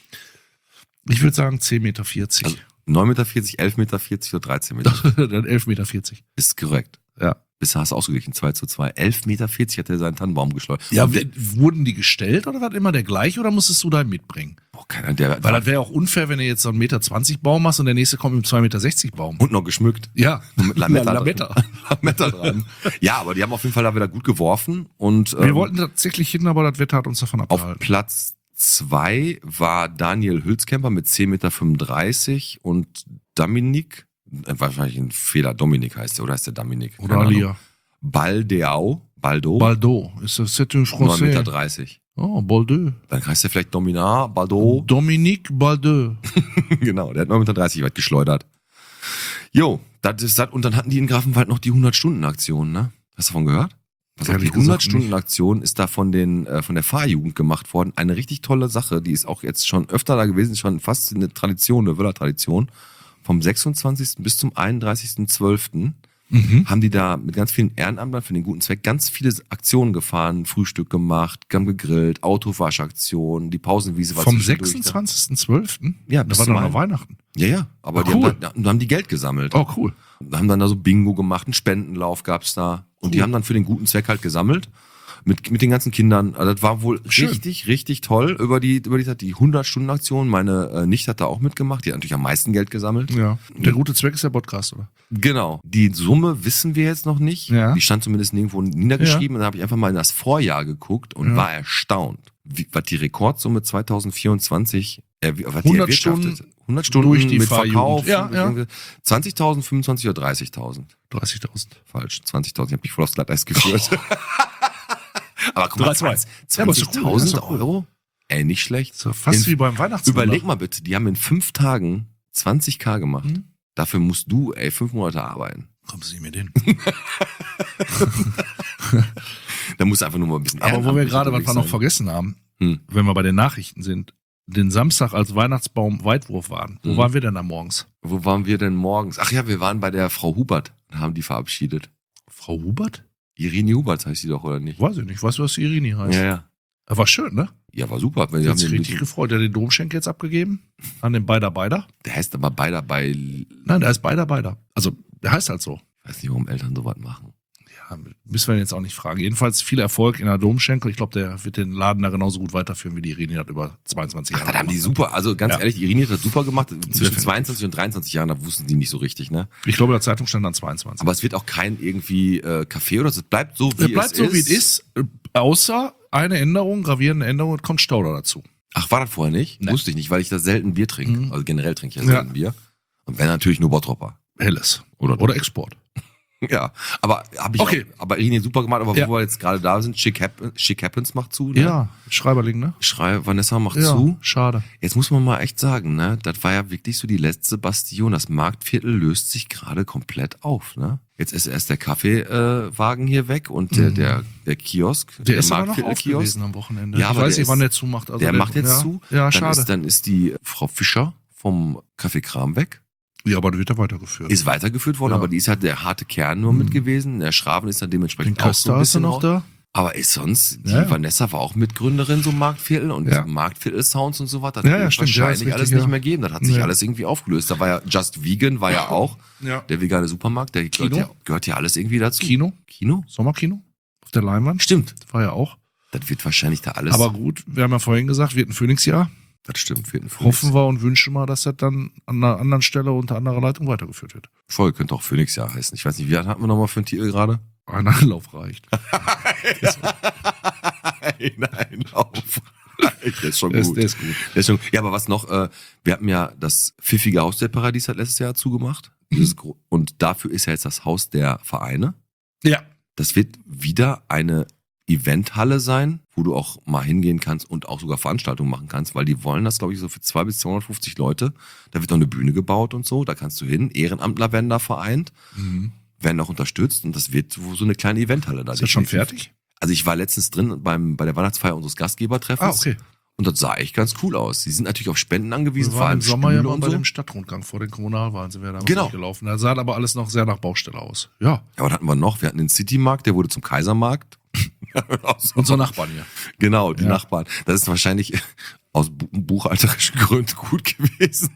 Ich würde sagen zehn Meter vierzig. Also neun Meter vierzig, elf Meter vierzig oder dreizehn Meter? Dann elf Meter vierzig. Ist korrekt. Ja. Bisher hast du ausgeglichen, zwei zu zwei. elf Meter vierzig hat er seinen Tannenbaum geschleudert. Ja, Und der, w- wurden die gestellt oder war das immer der gleiche oder musstest du da mitbringen? oh, keiner, der, Weil das wäre auch unfair, wenn du jetzt so einen Meter zwanzig Baum hast und der nächste kommt mit einem zwei Meter sechzig Baum. und noch geschmückt. Ja, Mit Lametta, Lametta. Dran. Lametta dran. Ja, aber die haben auf jeden Fall da wieder gut geworfen. Und Wir ähm, wollten tatsächlich hin, aber das Wetter hat uns davon auf abgehalten. Platz zwei war Daniel Hülskämper mit zehn Meter fünfunddreißig und Dominik, äh, wahrscheinlich ein Fehler, Dominik heißt der, oder heißt der Dominik? Oder Keine Ahnung. Alia. Baldeau, Baldo, Baldo. Ist das c'est un neun Meter français? dreißig. Oh, Baldo. Dann heißt der vielleicht Dominar, Baldo. Dominique Baldo. Genau, der hat neun Meter dreißig weit geschleudert. Jo, das ist das. Und dann hatten die in Grafenwald noch die hundert-Stunden-Aktion, ne? Hast du davon gehört? Pass auf, Ehrlich die gesagt hundert-Stunden-Aktion ist da von den äh, von der Fahrjugend gemacht worden. Eine richtig tolle Sache, die ist auch jetzt schon öfter da gewesen, ist schon fast eine Tradition, eine Wöller-Tradition. Vom sechsundzwanzigsten bis zum einunddreißigsten zwölften Mhm. haben die da mit ganz vielen Ehrenamtlern für den guten Zweck ganz viele Aktionen gefahren, Frühstück gemacht, haben gegrillt, Autowaschaktionen, die Pausenwiese war Vom zwischendurch da. sechsundzwanzigsten zwölften? Ja, Da bis war zum doch noch einen. Weihnachten. Ja, ja, aber Ah, die, cool. haben da, da haben die Geld gesammelt. Oh, cool. Haben dann da so Bingo gemacht, einen Spendenlauf gab's da. Und die Cool. haben dann für den guten Zweck halt gesammelt. Mit, mit den ganzen Kindern. Also das war wohl Schön. richtig, richtig toll über die, über die, die hundert-Stunden-Aktion. Meine äh, Nichte hat da auch mitgemacht. Die hat natürlich am meisten Geld gesammelt. Ja. Der gute Zweck ist der Podcast, oder? Genau. Die Summe wissen wir jetzt noch nicht. Ja. Die stand zumindest nirgendwo niedergeschrieben. Und dann habe ich einfach mal in das Vorjahr geguckt und Ja. war erstaunt, wie, was die Rekordsumme zwanzig vierundzwanzig er, was die hundert erwirtschaftet. Stunden hundert Stunden durch die mit Fahrjugend. Verkauf. Ja, ja. zwanzigtausend, fünfundzwanzig oder dreißigtausend? dreißigtausend. Falsch, zwanzigtausend. Ich habe mich voll aufs Glatteis geführt. Aber guck mal, drei zwei. Ja, aber ist doch cool, zwanzigtausend ist doch cool. Euro? Ey, nicht schlecht. So fast In- wie beim Weihnachtsmann. Überleg mal bitte, die haben in fünf Tagen zwanzig K gemacht. Mhm. Dafür musst du, ey, fünf Monate arbeiten. Kommst du nicht mit hin. Da musst du einfach nur mal ein bisschen Aber wo wir ehrenamtlich gerade, was unterwegs wir noch sein. vergessen haben, Hm. wenn wir bei den Nachrichten sind, den Samstag als Weihnachtsbaum Weitwurf waren. Wo Mhm. waren wir denn da morgens? Wo waren wir denn morgens? Ach ja, wir waren bei der Frau Hubert und haben die verabschiedet. Frau Hubert? Irene Hubert heißt die doch, oder nicht? Weiß ich nicht. Weißt du, was die Irini heißt? Ja, ja. War schön, ne? Ja, war super. Wir Die haben hat sich den, richtig gefreut. Der hat den Domschenk jetzt abgegeben. An den Beider Beider. der heißt aber beider bei, Nein, der heißt Beider Beider. Also, der heißt halt so. ich weiß nicht, warum Eltern sowas machen. Ja, müssen wir ihn jetzt auch nicht fragen. Jedenfalls viel Erfolg in der Domschenkel. Ich glaube, der wird den Laden da genauso gut weiterführen, wie die Irini hat über zweiundzwanzig Ach, Jahre. das haben die gemacht. super, also ganz Ja. ehrlich, Irene hat das super gemacht. Zwischen Definitiv. zweiundzwanzig und dreiundzwanzig Jahren, da wussten die nicht so richtig, ne? Ich glaube, in der Zeitung stand dann zweiundzwanzig. Aber es wird auch kein irgendwie äh, Café oder so, es bleibt so, wie Es bleibt es so, ist. wie es ist, äh, außer eine Änderung, gravierende Änderung, es kommt Stauder dazu. Ach, war das vorher nicht? Nee. Wusste ich nicht, weil ich da selten Bier trinke. Mhm. Also generell trinke ich ja Ja. selten Bier. Und wenn natürlich nur Bottropper. Helles. Oder, Oder Export. Ja, aber habe ich Okay. auch, aber Rini super gemacht, aber Ja. wo wir jetzt gerade da sind, Chick, Happen, Chick Happens macht zu, ne? Ja, Schreiberling, ne? Schrei, Vanessa macht Ja, zu. schade. Jetzt muss man mal echt sagen, ne, das war ja wirklich so die letzte Bastion. Das Marktviertel löst sich gerade komplett auf, ne? Jetzt ist erst der Kaffeewagen äh, Wagen hier weg und der, Mhm. der, der Kiosk, Der ist aber noch auf Marktviertel-Kiosk. gewesen am Wochenende. Ja, ich aber weiß der nicht, wann ist- der zumacht. Also Der macht jetzt ja, zu. Ja, dann schade. Ist, dann ist die Frau Fischer vom Café Kram weg. ja, aber der wird ja weitergeführt. Ist weitergeführt worden, Ja. aber die ist halt der harte Kern nur Mhm. mit gewesen. Der Schraven ist dann Den dementsprechend auch so Köster ein hast du bisschen noch raus. da? Aber ist sonst, die Ja. Vanessa war auch Mitgründerin so Marktviertel und Ja. Marktviertel-Sounds und so was. Das Ja, wird ja, stimmt. Ja, wahrscheinlich ist richtig, alles ja. nicht mehr geben. Das hat sich Ja. alles irgendwie aufgelöst. Da war ja Just Vegan, war ja auch Ja. der vegane Supermarkt. Der gehört Kino? ja, gehört ja alles irgendwie dazu. Kino? Kino? Sommerkino? Auf der Leinwand? Stimmt. War ja auch. Das wird wahrscheinlich da alles. Aber gut, wir haben ja vorhin gesagt, wird ein Phoenix-Jahr. das stimmt. Wird ein Phoenix. Hoffen wir und wünschen mal, dass das dann an einer anderen Stelle unter anderer Leitung weitergeführt wird. Folge könnte auch Phoenix-Jahr heißen. Ich weiß nicht, wie hatten wir nochmal für einen Titel gerade? Ein Anlauf reicht. Nein, auf. Der ist schon Der ist, gut. der ist gut. Der ist schon, ja, aber was noch, äh, wir hatten ja das pfiffige Haus der Paradies hat letztes Jahr zugemacht. Dieses gro- und dafür ist ja jetzt das Haus der Vereine. Ja. Das wird wieder eine Eventhalle sein, wo du auch mal hingehen kannst und auch sogar Veranstaltungen machen kannst, weil die wollen das, glaube ich, so für zwei bis zweihundertfünfzig Leute. Da wird noch eine Bühne gebaut und so, da kannst du hin. Ehrenamtler werden da vereint, Mhm. werden auch unterstützt und das wird so so eine kleine Eventhalle da. Ist das schon definitiv. fertig? Also ich war letztens drin beim, bei der Weihnachtsfeier unseres Gastgebertreffens. Ah, okay. Und das sah echt ganz cool aus. Die sind natürlich auf Spenden angewiesen, Wir vor waren allem im Sommer ja Stühle mal und bei so. dem Stadtrundgang vor den Kommunalwahlen sind wir da Genau. gelaufen. Da sah aber alles noch sehr nach Baustelle aus. Ja. Ja, was hatten wir noch? Wir hatten den Citymarkt, der wurde zum Kaisermarkt. Unser Nachbarn hier. Genau, die Ja. Nachbarn. Das ist wahrscheinlich aus bu- buchhalterischen Gründen gut gewesen.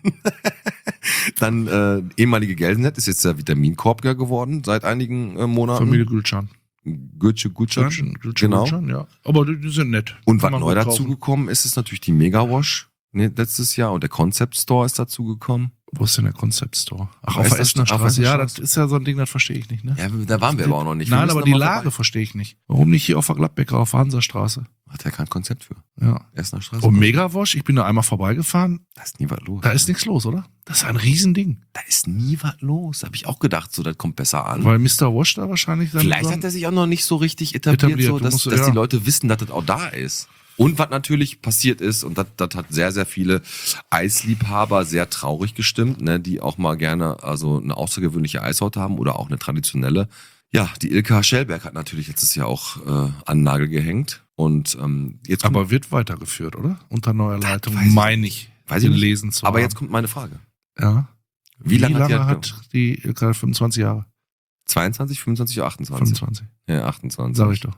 Dann äh, ehemalige Gelsenet ist jetzt der Vitaminkorb geworden seit einigen äh, Monaten. Familie Gülcan. Gütsche, Gutschan. Gülcan, Gülcan, Genau. Gülcan, ja. Aber die, die sind nett. Und was Kann man neu gut kaufen. dazugekommen ist, ist natürlich die Megawash ne, letztes Jahr und der Concept Store ist dazugekommen. Wo ist denn der Concept Store? Ach, Wo auf ist der das? Essener Auf der Straße. Ja, Essener das ist ja so ein Ding, das verstehe ich nicht, ne? Ja, da waren wir aber auch noch nicht. Wir Nein, müssen aber noch die mal Lage vorbei. verstehe ich nicht. Warum nicht hier auf der Gladbecker, auf der Hansastraße? Hat ja kein Konzept für. Ja. Essener Straße. Und Megawash, ich bin da einmal vorbeigefahren. Da ist nie was los. Da ist nichts los, oder? Das ist ein Riesending. Da ist nie was los. Da habe ich auch gedacht, so, das kommt besser an. Weil Mister Wash da wahrscheinlich dann. Vielleicht so hat er sich auch noch nicht so richtig etabliert, Etabliert, so, du dass, musst- dass ja. die Leute wissen, dass das auch da ist. Und was natürlich passiert ist, und das, das hat sehr, sehr viele Eisliebhaber sehr traurig gestimmt, ne, die auch mal gerne also eine außergewöhnliche Eissorte haben oder auch eine traditionelle. Ja, die Ilka Schellberg hat natürlich letztes Jahr auch äh, an den Nagel gehängt. Und ähm, jetzt kommt, aber wird weitergeführt, oder? Unter neuer Leitung, weiß ich meine ich, weiß ich nicht. gelesen zu aber haben. jetzt kommt meine Frage. Ja. Wie, lange, hat die, hat die gerade fünfundzwanzig Jahre? zweiundzwanzig, fünfundzwanzig oder achtundzwanzig? fünfundzwanzig. Ja, achtundzwanzig. Sag ich doch.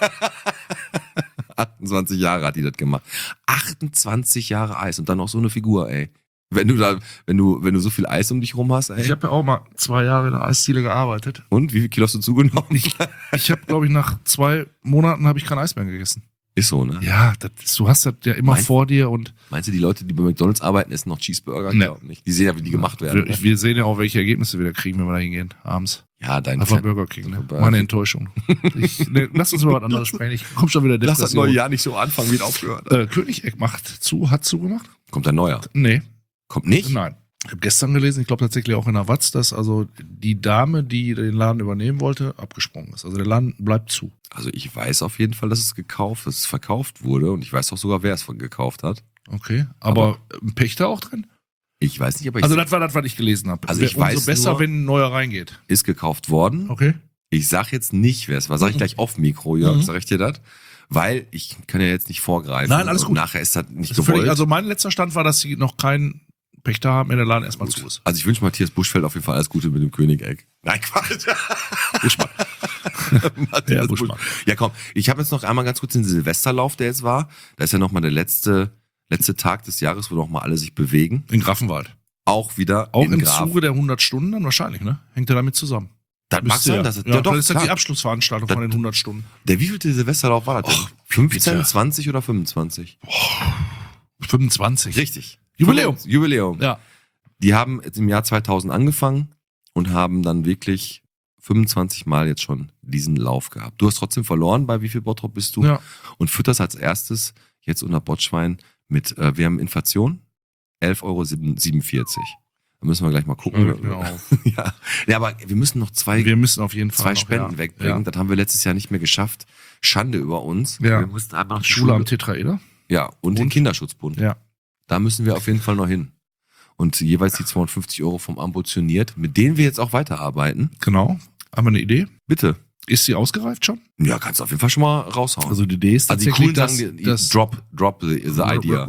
achtundzwanzig Jahre hat die das gemacht. achtundzwanzig Jahre Eis und dann noch so eine Figur, ey. Wenn du da, wenn du, wenn du so viel Eis um dich rum hast, ey. Ich habe ja auch mal zwei Jahre in der Eisdiele gearbeitet. Und wie viel Kilo hast du zugenommen? Ich, ich habe, glaube ich, nach zwei Monaten habe ich kein Eis mehr gegessen. Ist so, ne? Ja, das, du hast das ja immer Mein- vor dir und Meinst du, die Leute, die bei McDonalds arbeiten, essen noch Cheeseburger? Ich Nee. glaub nicht. Die sehen ja, wie die gemacht werden. wir, wir sehen ja auch, welche Ergebnisse wir da kriegen, wenn wir da hingehen, abends. Ja, dein Einfach Fan. Burger King, ne? Burger Meine King. Enttäuschung. Ich, ne, lass uns mal was anderes sprechen. Ich komm schon wieder Lass das Depression. neue Jahr nicht so anfangen, wie es aufgehört hat. Äh, Königeck macht zu, hat zugemacht? Kommt ein neuer. Nee, Kommt nicht? nein. Ich habe gestern gelesen, ich glaube tatsächlich auch in der Watz, dass also die Dame, die den Laden übernehmen wollte, abgesprungen ist. Also der Laden bleibt zu. Also ich weiß auf jeden Fall, dass es gekauft, dass es verkauft wurde und ich weiß auch sogar, wer es gekauft hat. Okay. Aber, ein Pächter auch drin? Ich weiß nicht, aber ich Also das war das, was ich gelesen habe. Also ich weiß Umso besser, nur- wenn ein neuer reingeht. ist gekauft worden. Okay. Ich sag jetzt nicht, wer es war. Sag ich gleich auf Mikro, Jörg, Mhm. sag ich dir das? Weil ich kann ja jetzt nicht vorgreifen. Nein, alles und gut. nachher ist das nicht Also, gewollt. völlig, also mein letzter Stand war, dass sie noch keinen Pächter haben, wenn der Laden erstmal zu ist. Also ich wünsche Matthias Buschfeld auf jeden Fall alles Gute mit dem Königeck. Nein, Quatsch. Buschmann. Matthias Ja, Buschmann. Ja, komm. Ich habe jetzt noch einmal ganz kurz den Silvesterlauf, der jetzt war. Da ist ja nochmal der letzte, letzte Tag des Jahres, wo nochmal alle sich bewegen. In Grafenwald. Auch wieder Auch in im Graf. Zuge der hundert Stunden dann wahrscheinlich, ne? Hängt er damit zusammen. Das mag Müsste sein, ja. dass es, ja, ja, doch, das ist ja klar. die Abschlussveranstaltung Das- von den hundert Stunden. Der wievielte Silvesterlauf war das denn? Och, fünfzehn, bitte. zwanzig oder fünfundzwanzig? fünfundzwanzig. Richtig. Jubiläum. Jubiläum. Ja. Die haben jetzt im Jahr zweitausend angefangen und haben dann wirklich fünfundzwanzig Mal jetzt schon diesen Lauf gehabt. Du hast trotzdem verloren, bei wie viel Bottrop bist du? Ja. Und fütterst als erstes jetzt unter Botschwein mit, äh, wir haben Inflation, elf Euro siebenundvierzig. Da müssen wir gleich mal gucken. Hört mir auf. ja. ja, aber wir müssen noch zwei, Wir müssen auf jeden Fall zwei noch, Spenden ja. wegbringen. Ja. Das haben wir letztes Jahr nicht mehr geschafft. Schande über uns. Ja. Wir mussten einfach noch die Schule am Tetraeder. Ja, und, den Und? Kinderschutzbund. Ja. Da müssen wir auf jeden Fall noch hin. Und jeweils die zweihundertfünfzig Euro vom Ambitioniert, mit denen wir jetzt auch weiterarbeiten. Genau. Haben wir eine Idee? Bitte. Ist sie ausgereift schon? Ja, kannst du auf jeden Fall schon mal raushauen. Also die Idee ist Also die tatsächlich, coolen dass, sagen, die, dass drop, drop the, the idea.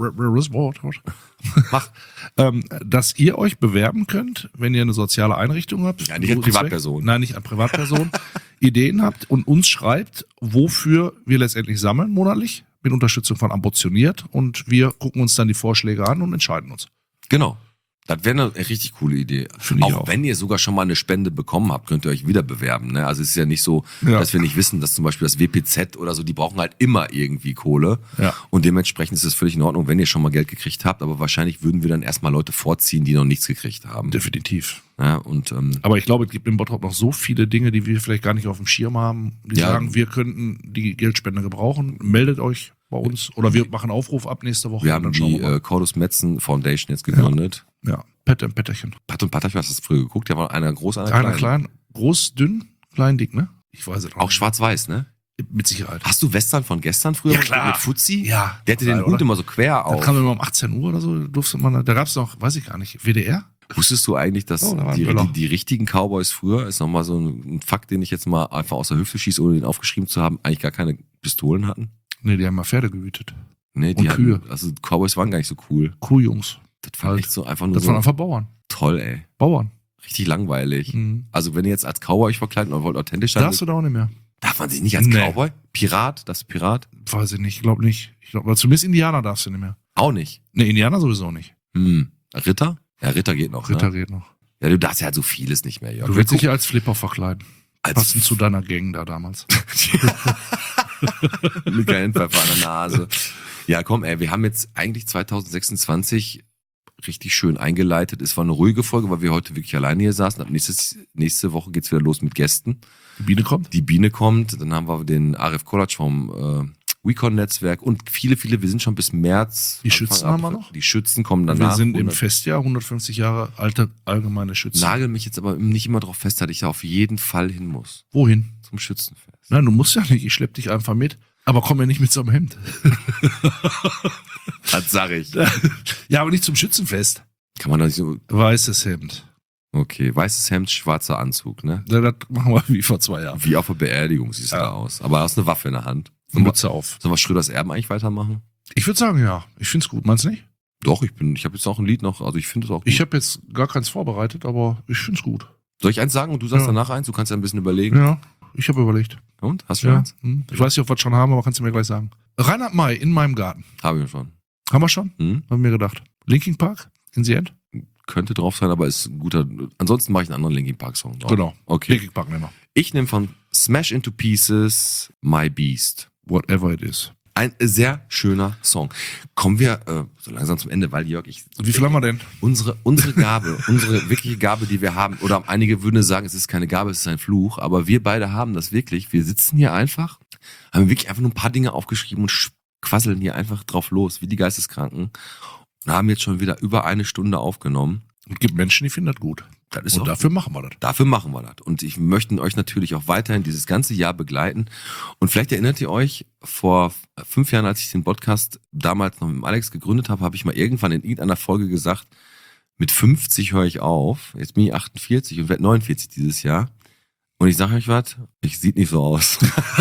Mach. ähm, dass ihr euch bewerben könnt, wenn ihr eine soziale Einrichtung habt. Ja, nicht als Guten Zweck. Privatperson. Nein, nicht an Privatperson. Ideen habt und uns schreibt, wofür wir letztendlich sammeln monatlich, mit Unterstützung von Ambitioniert. Und wir gucken uns dann die Vorschläge an und entscheiden uns. Genau. Das wäre eine richtig coole Idee. Finde ich Auch, auch. wenn ihr sogar schon mal eine Spende bekommen habt, könnt ihr euch wieder bewerben. Ne? Also es ist ja nicht so, Ja. dass wir nicht wissen, dass zum Beispiel das W P Z oder so, die brauchen halt immer irgendwie Kohle. Ja. Und dementsprechend ist es völlig in Ordnung, wenn ihr schon mal Geld gekriegt habt. Aber wahrscheinlich würden wir dann erstmal Leute vorziehen, die noch nichts gekriegt haben. Definitiv. Ja, und ähm, Aber ich glaube, es gibt im Bottrop noch so viele Dinge, die wir vielleicht gar nicht auf dem Schirm haben, die Ja. sagen, wir könnten die Geldspende gebrauchen. Meldet euch bei uns. Oder wir machen Aufruf ab nächste Woche. wir und haben dann schauen die wir mal. äh, Cordus Metzen Foundation jetzt gegründet. Ja, Pette und Petterchen. Pat und Pat, hast du das früher geguckt? Der war einer groß, einer, Einer klein. klein, groß, dünn, klein, dick, ne? Ich weiß es Auch schwarz-weiß, ne? Mit Sicherheit. Hast du Western von gestern früher Ja, mit- klar. mit Fuzzi? Ja. Der hatte den Geil, Hut oder? immer so quer Das auf. kam immer um achtzehn Uhr oder so, durfte man, da gab's noch, weiß ich gar nicht, W D R? Wusstest du eigentlich, dass Oh, da war ein die, Böller. die, die richtigen Cowboys früher, ist nochmal so ein, ein Fakt, den ich jetzt mal einfach aus der Hüfte schieße, ohne den aufgeschrieben zu haben, eigentlich gar keine Pistolen hatten? Nee, die haben mal Pferde gehütet. Nee, die Und Kühe. hatten, also Cowboys waren gar nicht so cool. Kuhjungs. Das war Halt. echt so einfach nur Das so waren einfach Bauern. toll, ey. Bauern. Richtig langweilig. Mhm. Also wenn ihr jetzt als Cowboy euch verkleidet und wollt authentisch sein, Darfst du da auch nicht mehr? darf man sich nicht als Nee. Cowboy? Pirat? Das ist Pirat? Weiß ich nicht, ich glaube nicht. Ich glaube, zumindest Indianer darfst du nicht mehr. Auch nicht. Nee, Indianer sowieso nicht. Hm. Ritter? Ja, Ritter geht noch. Ritter Ne? geht noch. Ja, du darfst ja halt so vieles nicht mehr, Jörg. Du Wir willst dich gucken- ja als Flipper verkleiden. als Passend zu deiner Gang da damals. mit keinen Pfeffer an der Nase. Ja, komm, ey, wir haben jetzt eigentlich zwanzig sechsundzwanzig richtig schön eingeleitet. Es war eine ruhige Folge, weil wir heute wirklich alleine hier saßen. Ab nächstes, nächste Woche geht's wieder los mit Gästen. Die Biene kommt. Die Biene kommt, dann haben wir den Arif Kolac vom äh, WeCon-Netzwerk und viele, viele, wir sind schon bis März. Die Anfang Schützen haben wir April. noch? Die Schützen kommen danach. Wir sind im hundert Festjahr, hundertfünfzig Jahre alte allgemeine Schützen. Nagel mich jetzt aber nicht immer drauf fest, dass ich da auf jeden Fall hin muss. Wohin? Zum Schützenfest. Nein, du musst ja nicht, ich schlepp dich einfach mit. Aber komm ja nicht mit so einem Hemd. Das sag ich. Ja, aber nicht zum Schützenfest. Kann man da nicht so. Weißes Hemd. Okay, weißes Hemd, schwarzer Anzug, ne? Das machen wir wie vor zwei Jahren. Wie auf der Beerdigung siehst du Ja. da aus. Aber hast eine Waffe in der Hand. Sollen wir, Mütze auf. sollen wir Schröders Erben eigentlich weitermachen? Ich würde sagen, ja. Ich find's gut. Meinst du nicht? Doch, ich bin, ich habe jetzt auch ein Lied noch, also ich finde es auch gut. Ich habe jetzt gar keins vorbereitet, aber ich find's gut. Soll ich eins sagen und du sagst Ja. danach eins? Du kannst ja ein bisschen überlegen. Ja, ich habe überlegt. Und? Hast du schon Ja. eins? Hm. Ich weiß nicht, ob wir es schon haben, aber kannst du mir gleich sagen. Reinhard May in meinem Garten. Habe ich schon. Haben wir schon? Hm? Haben wir gedacht. Linkin Park? In the End? Könnte drauf sein, aber ist ein guter. Ansonsten mache ich einen anderen Linkin Park Song drauf. Genau. Okay. Linkin Park nehmen wir. Ich nehme von Smash Into Pieces My Beast. Whatever it is. Ein sehr schöner Song. Kommen wir äh, so langsam zum Ende, weil Jörg, ich. Wie viel haben wir denn? Unsere, unsere Gabe, unsere wirkliche Gabe, die wir haben, oder einige würden sagen, es ist keine Gabe, es ist ein Fluch, aber wir beide haben das wirklich. Wir sitzen hier einfach, haben wirklich einfach nur ein paar Dinge aufgeschrieben und sch- quasseln hier einfach drauf los, wie die Geisteskranken. Und haben jetzt schon wieder über eine Stunde aufgenommen. Es gibt Menschen, die finden das gut. Das ist Und auch dafür machen wir das. Dafür machen wir das. Und ich möchte euch natürlich auch weiterhin dieses ganze Jahr begleiten. Und vielleicht erinnert ihr euch, vor fünf Jahren, als ich den Podcast damals noch mit dem Alex gegründet habe, habe ich mal irgendwann in irgendeiner Folge gesagt, mit fünfzig höre ich auf. Jetzt bin ich achtundvierzig und werde neunundvierzig dieses Jahr. Und ich sage euch was, ich sieht nicht so aus.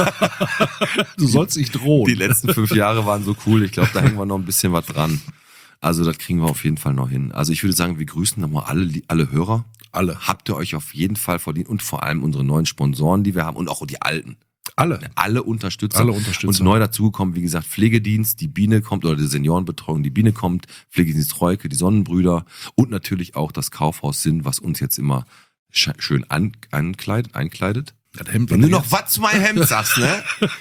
Du sollst nicht drohen. Die letzten fünf Jahre waren so cool. Ich glaube, da hängen wir noch ein bisschen was dran. Also das kriegen wir auf jeden Fall noch hin. Also ich würde sagen, wir grüßen nochmal alle, alle Hörer. Alle. Habt ihr euch auf jeden Fall verdient und vor allem unsere neuen Sponsoren, die wir haben und auch die alten. Alle. Alle Unterstützer. Alle Unterstützer. Und neu dazugekommen, wie gesagt, Pflegedienst, die Biene kommt oder die Seniorenbetreuung, die Biene kommt, Pflegedienst Treuke, die Sonnenbrüder und natürlich auch das Kaufhaus Sinn, was uns jetzt immer sch- schön an, ankleidet, einkleidet. Das Hemd Wenn du noch was zu meinem Hemd sagst, ne?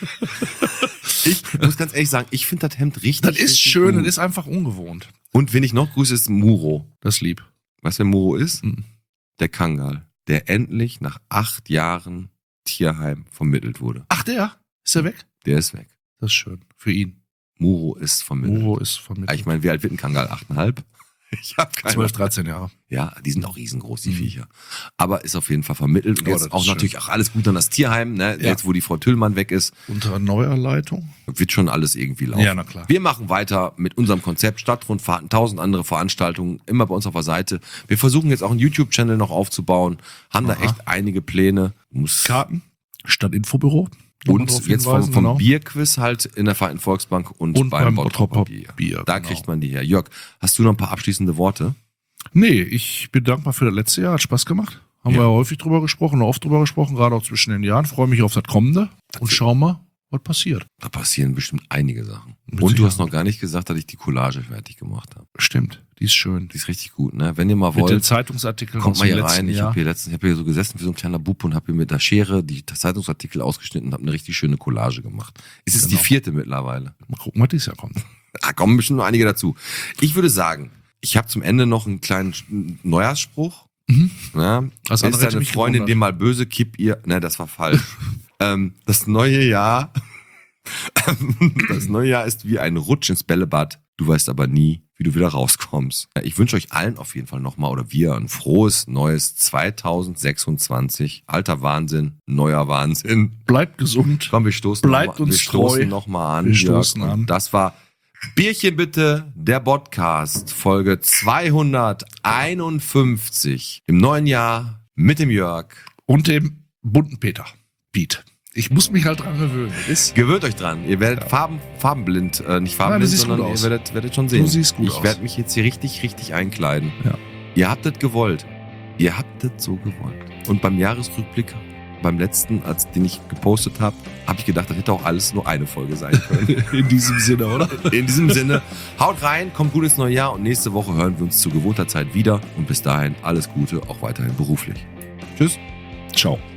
Ich muss ganz ehrlich sagen, ich finde das Hemd richtig. Das ist richtig schön, gut. das ist einfach ungewohnt. Und wen ich noch grüße, ist Muro. Das ist lieb. Weißt du, wer Muro ist? Mhm. Der Kangal, der endlich nach acht Jahren Tierheim vermittelt wurde. Ach, der? Ist er weg? Der ist weg. Das ist schön. Für ihn. Muro ist vermittelt. Muro ist Ja, vermittelt. ich meine, wie alt wird ein Kangal? Achteinhalb? Ich habe keine zwölf, dreizehn Jahre. Ja, die sind auch riesengroß, die Mhm. Viecher. Aber ist auf jeden Fall vermittelt. Und Ja, jetzt das auch ist natürlich schön. auch alles gut an das Tierheim, ne? Ja. Jetzt, wo die Frau Tüllmann weg ist, Unter neuer Leitung? wird schon alles irgendwie laufen. Ja, na klar. Wir machen weiter mit unserem Konzept Stadtrundfahrten, tausend andere Veranstaltungen, immer bei uns auf der Seite. Wir versuchen jetzt auch einen YouTube-Channel noch aufzubauen, haben da Aha. echt einige Pläne. Muss Karten? Stadtinfobüro? Nochmal und drauf jetzt vom, hinweisen, vom genau. Bierquiz halt in der Vereinten Volksbank und, Und beim beim Bottroper Bottroper Bier. Bier, Da genau. kriegt man die her. Jörg, hast du noch ein paar abschließende Worte? Nee, ich bin dankbar für das letzte Jahr. Hat Spaß gemacht. Haben Ja. wir ja häufig drüber gesprochen, oft drüber gesprochen, gerade auch zwischen den Jahren. Freue mich auf das Kommende und schau mal, was passiert. Da passieren bestimmt einige Sachen. Mit Und du Sicherheit. hast noch gar nicht gesagt, dass ich die Collage fertig gemacht habe. Stimmt, die ist schön. Die ist richtig gut, ne? Wenn ihr mal Mit den wollt, Zeitungsartikeln kommt aus mal dem hier letzten rein. Ich Jahr. habe hier letztens, ich habe hier so gesessen wie so ein kleiner Bub und habe hier mit der Schere die Zeitungsartikel ausgeschnitten und habe eine richtig schöne Collage gemacht. Es ist Genau. die vierte mittlerweile. Mal gucken, was dieses Jahr kommt. Da kommen bestimmt noch einige dazu. Ich würde sagen, ich habe zum Ende noch einen kleinen Neujahrsspruch. Mhm. Ja, Das ist andere hätte deine mich Freundin gewundert. dir mal böse, kipp ihr. Ne, das war falsch. ähm, das neue Jahr, das neue Jahr ist wie ein Rutsch ins Bällebad. Du weißt aber nie, wie du wieder rauskommst. Ich wünsche euch allen auf jeden Fall nochmal oder wir ein frohes neues zweitausendsechsundzwanzig. Alter Wahnsinn, neuer Wahnsinn. Bleibt gesund. Komm, wir stoßen Bleibt noch mal, uns wir stoßen treu. noch mal an. Wir Jörg. stoßen Und an. Das war Bierchen bitte, der Podcast, Folge zweihunderteinundfünfzig. Im neuen Jahr mit dem Jörg. Und dem bunten Peter. Beat. Ich muss mich halt dran gewöhnen. Ist Gewöhnt euch dran. Ihr werdet Ja. Farben, farbenblind, äh, nicht Nein, du farbenblind, siehst gut sondern ihr aus. werdet, werdet schon sehen. Du siehst gut ich aus. werde mich jetzt hier richtig, richtig einkleiden. Ja. Ihr habt das gewollt. Ihr habt das so gewollt. Und beim Jahresrückblick, beim letzten, als den ich gepostet habe, habe ich gedacht, das hätte auch alles nur eine Folge sein können. in diesem Sinne, oder? In diesem Sinne, haut rein, kommt gut ins neue Jahr und nächste Woche hören wir uns zu gewohnter Zeit wieder. Und bis dahin alles Gute, auch weiterhin beruflich. Tschüss. Ciao.